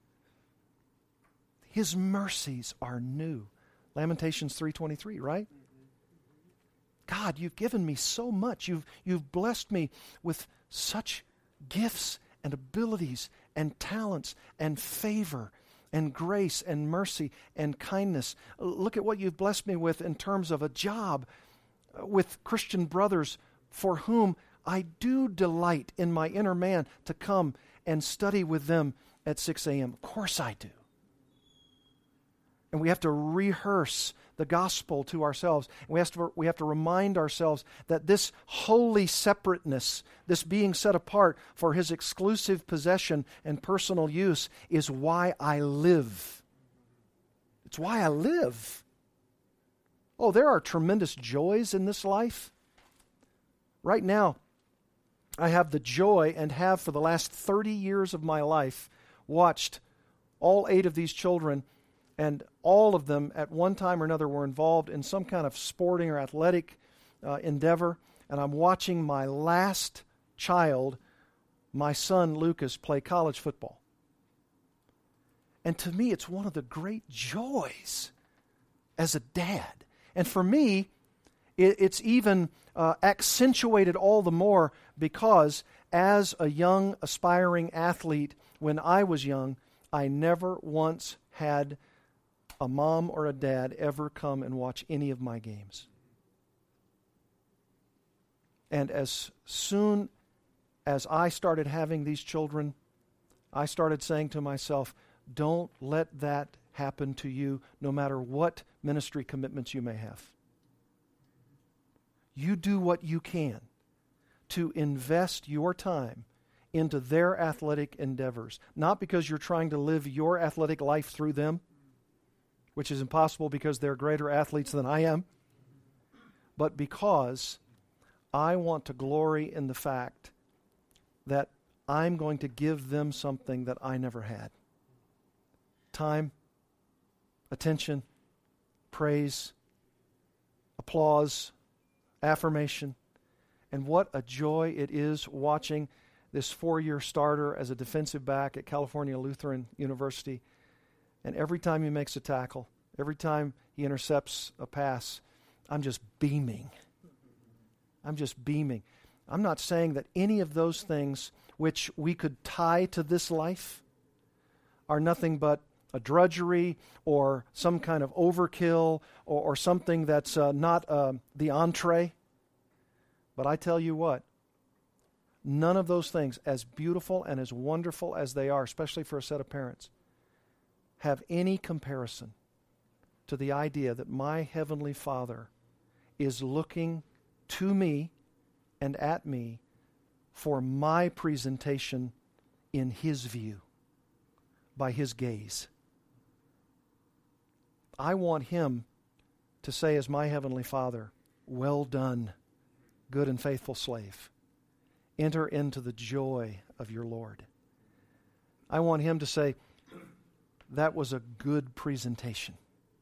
His mercies are new. Lamentations three twenty-three, right? God, you've given me so much. You've, you've blessed me with such gifts and abilities and talents and favor and grace and mercy and kindness. Look at what you've blessed me with in terms of a job with Christian brothers for whom I do delight in my inner man to come and study with them at six a.m. Of course I do. And we have to rehearse the gospel to ourselves. And we have to, we have to remind ourselves that this holy separateness, this being set apart for His exclusive possession and personal use, is why I live. It's why I live. Oh, there are tremendous joys in this life. Right now, I have the joy, and have for the last thirty years of my life, watched all eight of these children, and all of them at one time or another were involved in some kind of sporting or athletic uh, endeavor. And I'm watching my last child, my son Lucas, play college football. And to me, it's one of the great joys as a dad. And for me, it, it's even uh, accentuated all the more because as a young, aspiring athlete, when I was young, I never once had a mom or a dad ever come and watch any of my games. And as soon as I started having these children, I started saying to myself, don't let that happen to you, no matter what ministry commitments you may have. You do what you can to invest your time into their athletic endeavors, not because you're trying to live your athletic life through them, which is impossible because they're greater athletes than I am, but because I want to glory in the fact that I'm going to give them something that I never had. Time, attention, praise, applause, affirmation. And what a joy it is watching this four-year starter as a defensive back at California Lutheran University. And every time he makes a tackle, every time he intercepts a pass, I'm just beaming. I'm just beaming. I'm not saying that any of those things which we could tie to this life are nothing but a drudgery or some kind of overkill or, or something that's uh, not uh, the entree. But I tell you what, none of those things, as beautiful and as wonderful as they are, especially for a set of parents, have any comparison to the idea that my Heavenly Father is looking to me and at me for my presentation in His view, by His gaze. I want Him to say as my Heavenly Father, well done, good and faithful slave. Enter into the joy of your Lord. I want Him to say, that was a good presentation.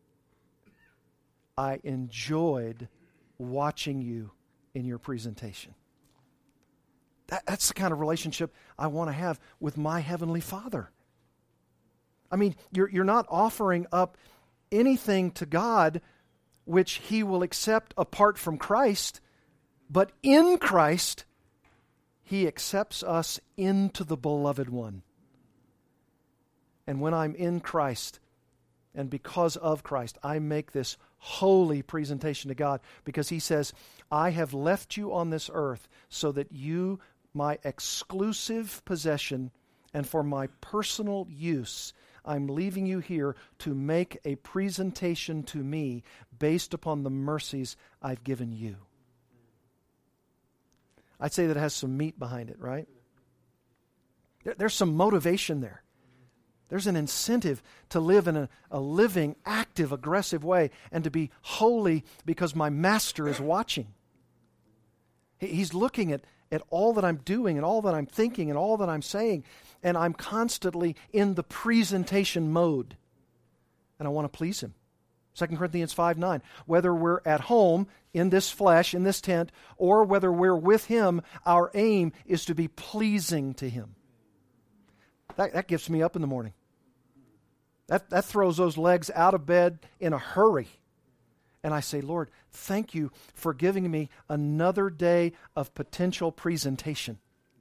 I enjoyed watching you in your presentation. That, that's the kind of relationship I want to have with my Heavenly Father. I mean, you're, you're not offering up anything to God which He will accept apart from Christ, but in Christ, He accepts us into the Beloved One. And when I'm in Christ, and because of Christ, I make this holy presentation to God because He says, I have left you on this earth so that you, my exclusive possession, and for my personal use, I'm leaving you here to make a presentation to me based upon the mercies I've given you. I'd say that it has some meat behind it, right? There's some motivation there. There's an incentive to live in a, a living, active, aggressive way and to be holy because my master is watching. He, he's looking at, at all that I'm doing and all that I'm thinking and all that I'm saying, and I'm constantly in the presentation mode. And I want to please Him. Second Corinthians five nine. Whether we're at home in this flesh, in this tent, or whether we're with Him, our aim is to be pleasing to Him. That, that gets me up in the morning. That, that throws those legs out of bed in a hurry. And I say, Lord, thank you for giving me another day of potential presentation.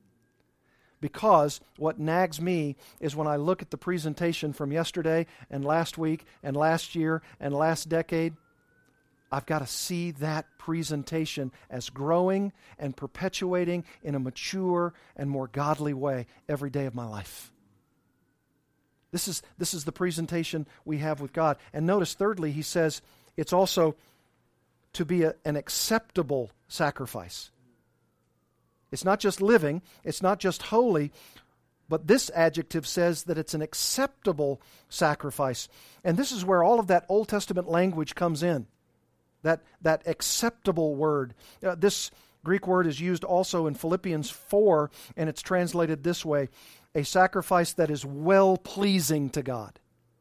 Because what nags me is when I look at the presentation from yesterday and last week and last year and last decade, I've got to see that presentation as growing and perpetuating in a mature and more godly way every day of my life. This is, this is the presentation we have with God. And notice, thirdly, he says it's also to be a, an acceptable sacrifice. It's not just living, it's not just holy, but this adjective says that it's an acceptable sacrifice. And this is where all of that Old Testament language comes in, that, that acceptable word. Uh, this Greek word is used also in Philippians four, and it's translated this way: a sacrifice that is well-pleasing to God.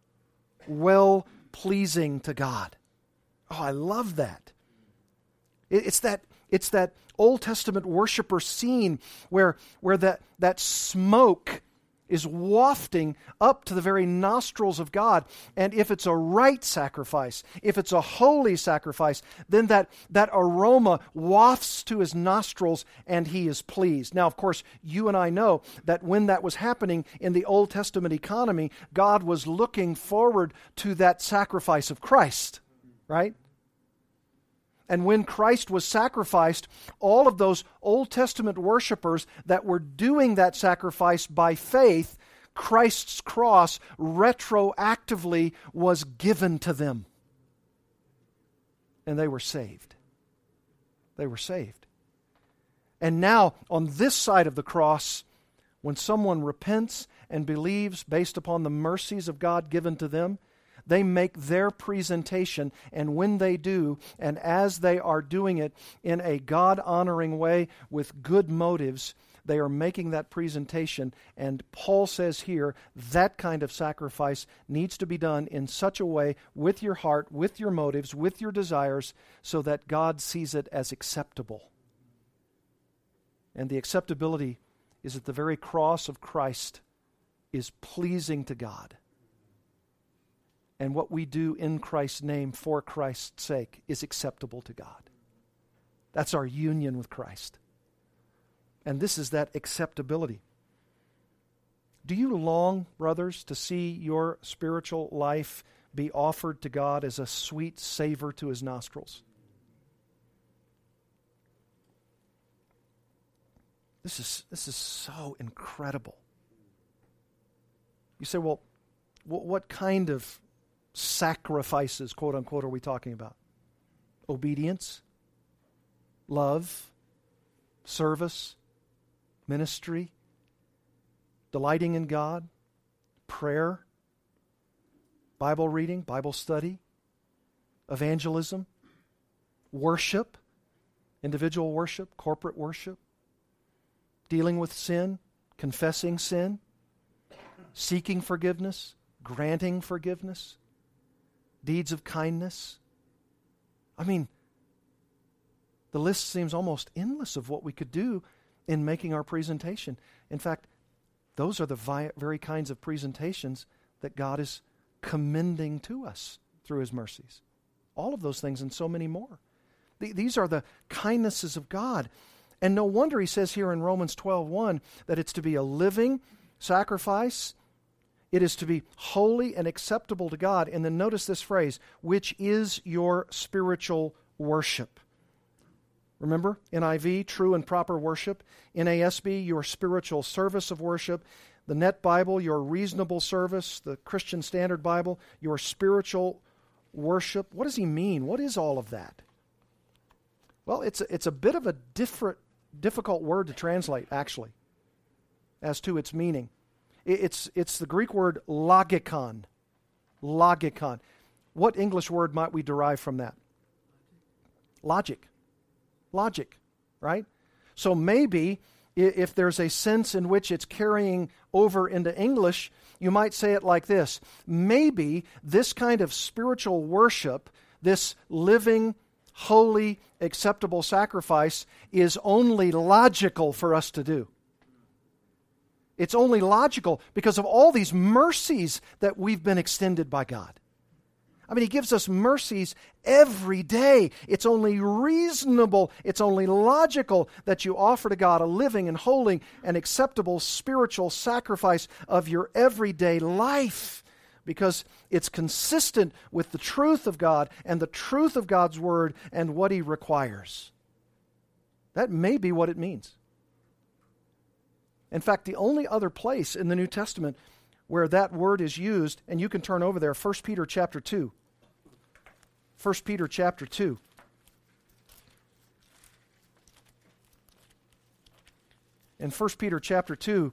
Well-pleasing to God. Oh, I love that. It, it's that it's that Old Testament worshiper scene where, where that, that smoke is wafting up to the very nostrils of God. And if it's a right sacrifice, if it's a holy sacrifice, then that, that aroma wafts to His nostrils and He is pleased. Now, of course, you and I know that when that was happening in the Old Testament economy, God was looking forward to that sacrifice of Christ, right? And when Christ was sacrificed, all of those Old Testament worshipers that were doing that sacrifice by faith, Christ's cross retroactively was given to them. And they were saved. They were saved. And now, on this side of the cross, when someone repents and believes based upon the mercies of God given to them, they make their presentation, and when they do, and as they are doing it in a God-honoring way with good motives, they are making that presentation. And Paul says here, that kind of sacrifice needs to be done in such a way with your heart, with your motives, with your desires, so that God sees it as acceptable. And the acceptability is that the very cross of Christ is pleasing to God. And what we do in Christ's name for Christ's sake is acceptable to God. That's our union with Christ. And this is that acceptability. Do you long, brothers, to see your spiritual life be offered to God as a sweet savor to His nostrils? This is, this is so incredible. You say, well, what kind of sacrifices, quote unquote, are we talking about? Obedience, love, service, ministry, delighting in God, prayer, Bible reading, Bible study, evangelism, worship, individual worship, corporate worship, dealing with sin, confessing sin, seeking forgiveness, granting forgiveness, deeds of kindness. I mean, the list seems almost endless of what we could do in making our presentation. In fact, those are the vi- very kinds of presentations that God is commending to us through His mercies. All of those things and so many more. Th- these are the kindnesses of God. And no wonder He says here in Romans twelve one that it's to be a living sacrifice. It is to be holy and acceptable to God. And then notice this phrase, which is your spiritual worship. Remember, N I V, true and proper worship. N A S B, your spiritual service of worship. The Net Bible, your reasonable service. The Christian Standard Bible, your spiritual worship. What does he mean? What is all of that? Well, it's a, it's a bit of a different, difficult word to translate, actually, as to its meaning. It's, it's the Greek word logikon. Logikon. What English word might we derive from that? Logic. Logic, right? So maybe if there's a sense in which it's carrying over into English, you might say it like this. Maybe this kind of spiritual worship, this living, holy, acceptable sacrifice, is only logical for us to do. It's only logical because of all these mercies that we've been extended by God. I mean, He gives us mercies every day. It's only reasonable, it's only logical that you offer to God a living and holy and acceptable spiritual sacrifice of your everyday life, because it's consistent with the truth of God and the truth of God's Word and what He requires. That may be what it means. In fact, the only other place in the New Testament where that word is used, and you can turn over there, First Peter chapter two. First Peter chapter two. In First Peter chapter two,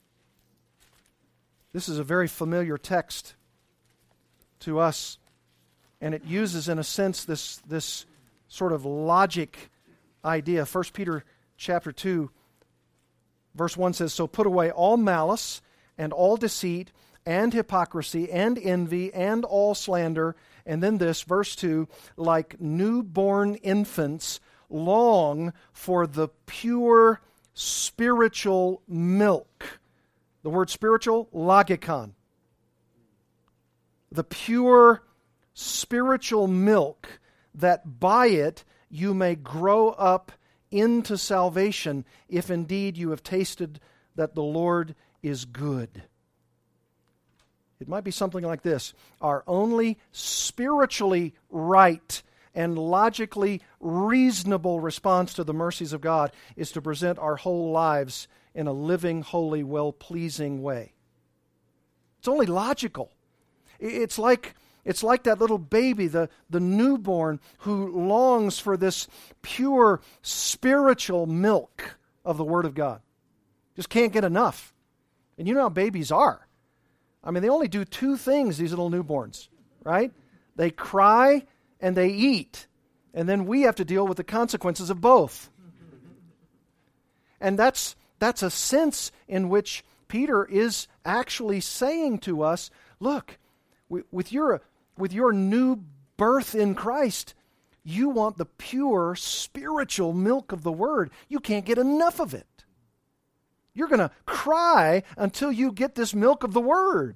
this is a very familiar text to us, and it uses, in a sense, this, this sort of logic idea. First Peter chapter two, verse one says, "So put away all malice and all deceit and hypocrisy and envy and all slander." And then this, verse two, "Like newborn infants, long for the pure spiritual milk." The word spiritual, logikon. The pure spiritual milk, that by it you may grow up into salvation, if indeed you have tasted that the Lord is good. It might be something like this. Our only spiritually right and logically reasonable response to the mercies of God is to present our whole lives in a living, holy, well-pleasing way. It's only logical. It's like, it's like that little baby, the, the newborn, who longs for this pure spiritual milk of the Word of God. Just can't get enough. And you know how babies are. I mean, they only do two things, these little newborns, right? They cry and they eat. And then we have to deal with the consequences of both. And that's that's a sense in which Peter is actually saying to us, look, with your, with your new birth in Christ, you want the pure spiritual milk of the Word. You can't get enough of it. You're going to cry until you get this milk of the Word.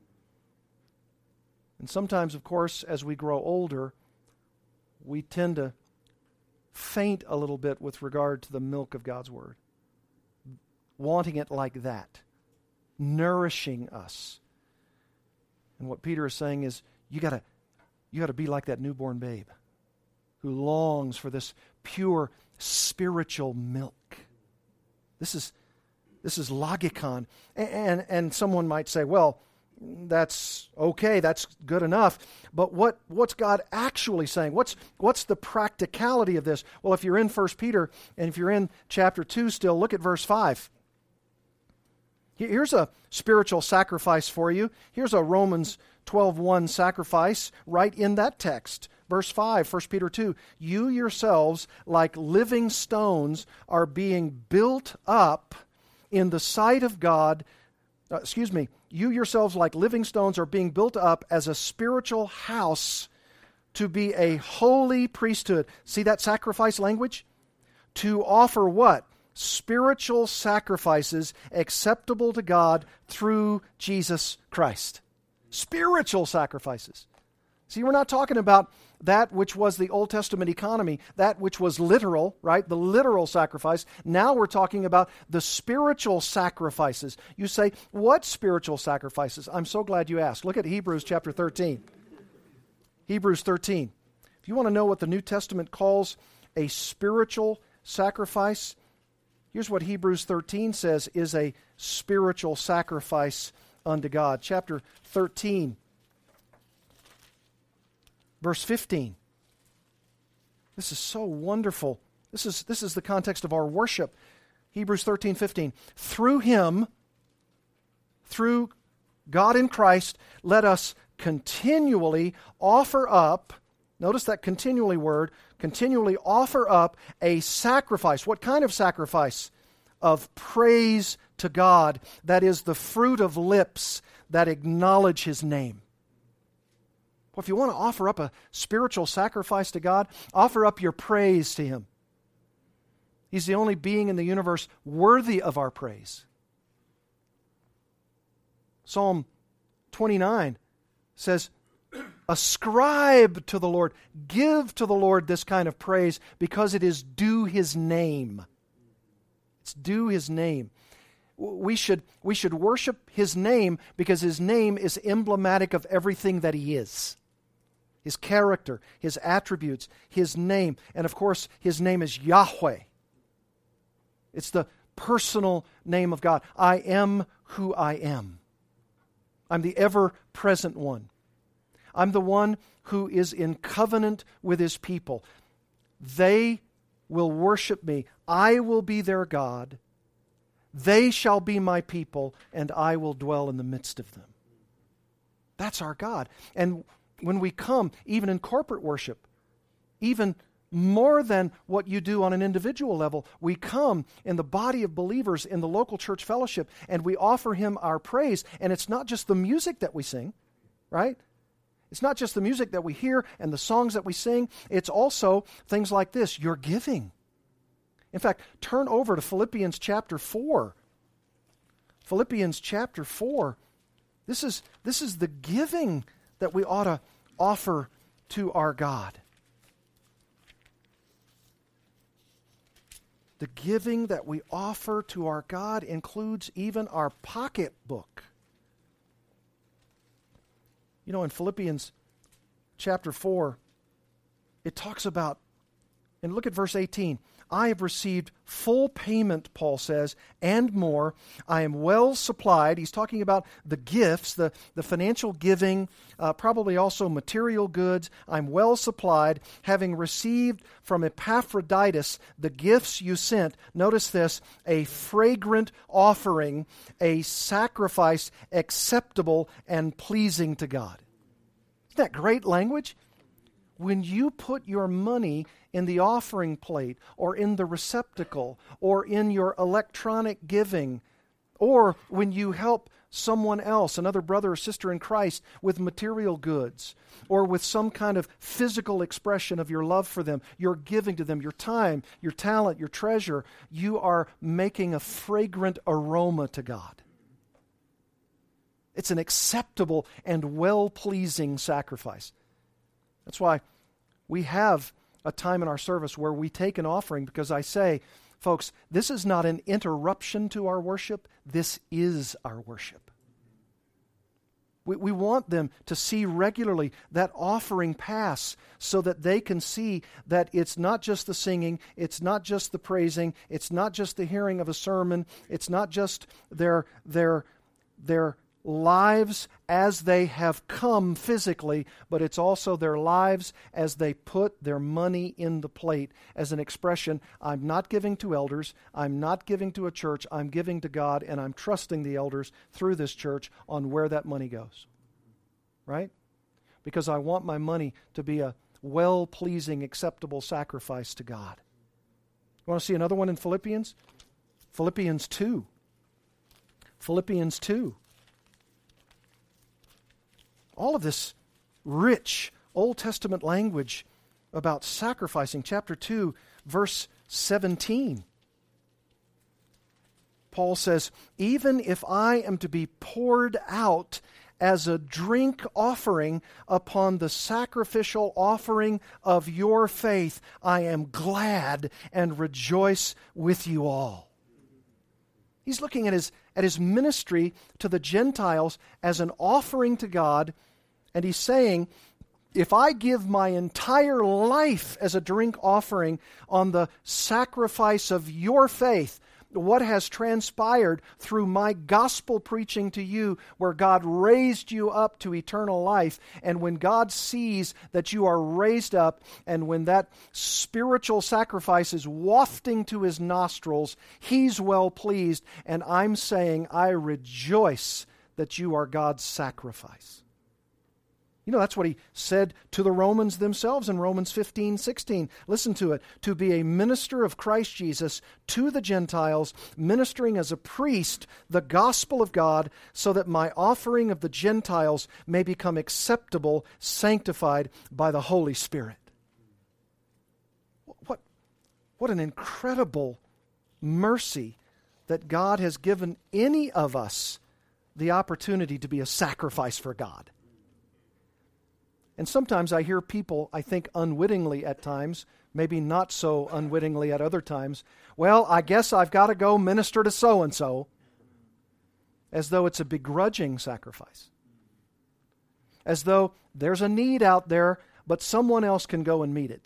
And sometimes, of course, as we grow older, we tend to faint a little bit with regard to the milk of God's Word. Wanting it like that. Nourishing us. And what Peter is saying is, you gotta, you gotta be like that newborn babe who longs for this pure spiritual milk. This is This is logikon. And, and, and someone might say, well, that's okay, that's good enough. But what, what's God actually saying? What's, what's the practicality of this? Well, if you're in First Peter, and if you're in chapter two still, look at verse five. Here's a spiritual sacrifice for you. Here's a Romans twelve one sacrifice right in that text. Verse five, First Peter two, "You yourselves, like living stones, are being built up in the sight of God," uh, excuse me, "you yourselves like living stones are being built up as a spiritual house to be a holy priesthood." See that sacrifice language? To offer what? Spiritual sacrifices acceptable to God through Jesus Christ. Spiritual sacrifices. See, we're not talking about that which was the Old Testament economy, that which was literal, right? The literal sacrifice. Now we're talking about the spiritual sacrifices. You say, what spiritual sacrifices? I'm so glad you asked. Look at Hebrews chapter thirteen. Hebrews thirteen. If you want to know what the New Testament calls a spiritual sacrifice, here's what Hebrews thirteen says is a spiritual sacrifice unto God. Chapter thirteen. Verse fifteen. This is so wonderful. This is, this is the context of our worship. Hebrews thirteen fifteen. "Through Him, through God in Christ, let us continually offer up, notice that continually word, continually offer up a sacrifice. What kind of sacrifice? Of praise to God. That is the fruit of lips that acknowledge His name. Well, if you want to offer up a spiritual sacrifice to God, offer up your praise to Him. He's the only being in the universe worthy of our praise. Psalm twenty-nine says, ascribe to the Lord, give to the Lord this kind of praise because it is due His name. It's due His name. We should, we should worship His name because His name is emblematic of everything that He is. His character, His attributes, His name. And of course, His name is Yahweh. It's the personal name of God. I am who I am. I'm the ever-present one. I'm the one who is in covenant with His people. They will worship me. I will be their God. They shall be my people, and I will dwell in the midst of them. That's our God. And when we come, even in corporate worship, even more than what you do on an individual level, we come in the body of believers in the local church fellowship, and we offer Him our praise. And it's not just the music that we sing, right? It's not just the music that we hear and the songs that we sing. It's also things like this, your giving. In fact, turn over to Philippians chapter four. Philippians chapter four. This is, this is the giving that we ought to offer to our God. The giving that we offer to our God includes even our pocketbook. You know, in Philippians chapter four, it talks about, and look at verse eighteen, I have received full payment, Paul says, and more. I am well supplied. He's talking about the gifts, the, the financial giving, uh, probably also material goods. I'm well supplied, having received from Epaphroditus the gifts you sent. Notice this, a fragrant offering, a sacrifice acceptable and pleasing to God. Isn't that great language? When you put your money in the offering plate or in the receptacle or in your electronic giving, or when you help someone else, another brother or sister in Christ, with material goods or with some kind of physical expression of your love for them, you're giving to them your time, your talent, your treasure, you are making a fragrant aroma to God. It's an acceptable and well-pleasing sacrifice. That's why we have a time in our service where we take an offering, because I say, folks, this is not an interruption to our worship. This is our worship. We, we want them to see regularly that offering pass so that they can see that it's not just the singing, it's not just the praising, it's not just the hearing of a sermon, it's not just their, their, their lives as they have come physically, but it's also their lives as they put their money in the plate as an expression, I'm not giving to elders, I'm not giving to a church, I'm giving to God, and I'm trusting the elders through this church on where that money goes. Right? Because I want my money to be a well-pleasing, acceptable sacrifice to God. You want to see another one in Philippians? Philippians two. Philippians two. All of this rich Old Testament language about sacrificing. Chapter two, verse seventeen. Paul says, even if I am to be poured out as a drink offering upon the sacrificial offering of your faith, I am glad and rejoice with you all. He's looking at his, at his ministry to the Gentiles as an offering to God, and he's saying, if I give my entire life as a drink offering on the sacrifice of your faith, what has transpired through my gospel preaching to you, where God raised you up to eternal life, and when God sees that you are raised up, and when that spiritual sacrifice is wafting to His nostrils, He's well pleased, and I'm saying I rejoice that you are God's sacrifice. You know, that's what he said to the Romans themselves in Romans fifteen sixteen. Listen to it. To be a minister of Christ Jesus to the Gentiles, ministering as a priest the gospel of God, so that my offering of the Gentiles may become acceptable, sanctified by the Holy Spirit. What, what an incredible mercy that God has given any of us the opportunity to be a sacrifice for God. And sometimes I hear people, I think unwittingly at times, maybe not so unwittingly at other times, well, I guess I've got to go minister to so-and-so, as though it's a begrudging sacrifice. As though there's a need out there, but someone else can go and meet it.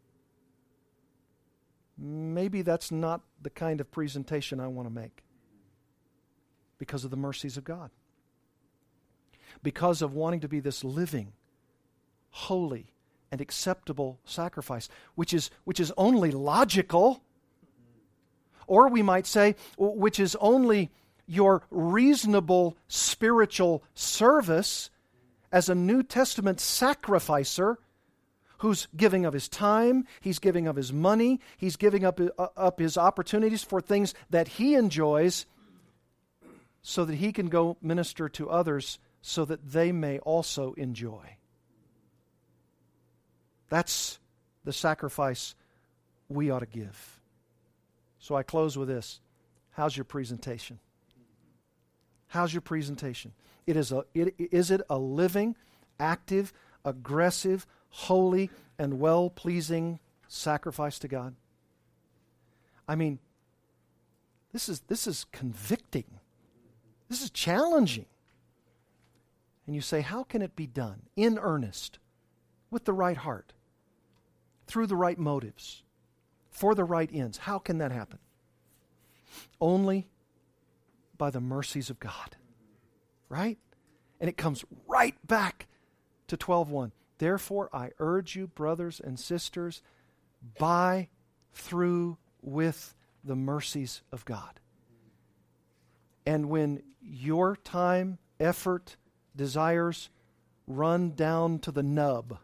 Maybe that's not the kind of presentation I want to make, because of the mercies of God. Because of wanting to be this living, holy, and acceptable sacrifice, which is which is only logical, or we might say, which is only your reasonable spiritual service as a New Testament sacrificer who's giving of his time, he's giving of his money, he's giving up, uh, up his opportunities for things that he enjoys so that he can go minister to others so that they may also enjoy. That's the sacrifice we ought to give. So I close with this. How's your presentation? How's your presentation? It is a, it, is it a living, active, aggressive, holy, and well-pleasing sacrifice to God? I mean, this is this is convicting. This is challenging. And you say, how can it be done in earnest, with the right heart, through the right motives, for the right ends? How can that happen? Only by the mercies of God. Right? And it comes right back to twelve one. Therefore, I urge you, brothers and sisters, by, through, with the mercies of God. And when your time, effort, desires run down to the nub,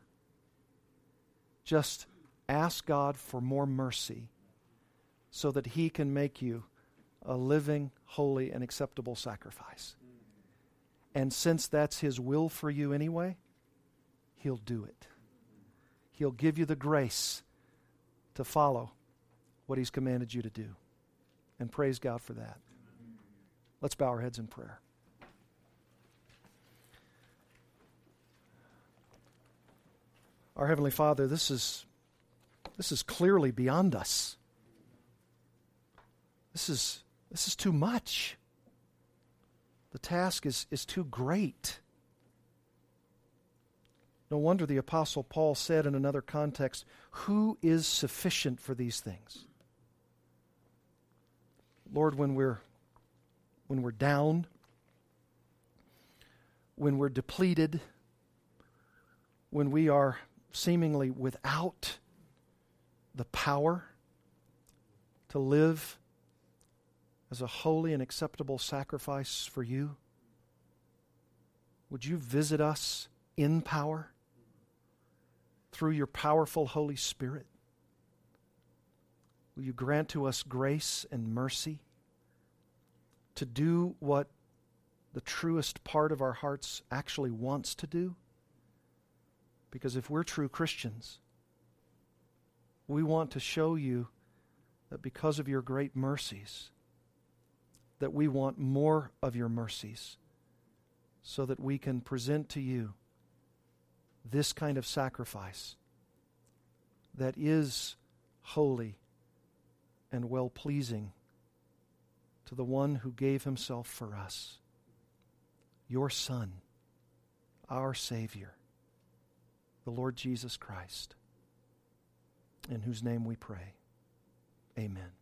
just ask God for more mercy so that He can make you a living, holy, and acceptable sacrifice. And since that's His will for you anyway, He'll do it. He'll give you the grace to follow what He's commanded you to do. And praise God for that. Let's bow our heads in prayer. Our Heavenly Father, this is this is clearly beyond us. This is this is too much. The task is, is too great. No wonder the Apostle Paul said in another context, who is sufficient for these things? Lord, when we're when we're down, when we're depleted, when we are seemingly without the power to live as a holy and acceptable sacrifice for you, would you visit us in power through your powerful Holy Spirit? Will you grant to us grace and mercy to do what the truest part of our hearts actually wants to do? Because if we're true Christians, we want to show you that because of your great mercies, that we want more of your mercies so that we can present to you this kind of sacrifice that is holy and well-pleasing to the one who gave himself for us, your Son, our Savior, the Lord Jesus Christ, in whose name we pray. Amen.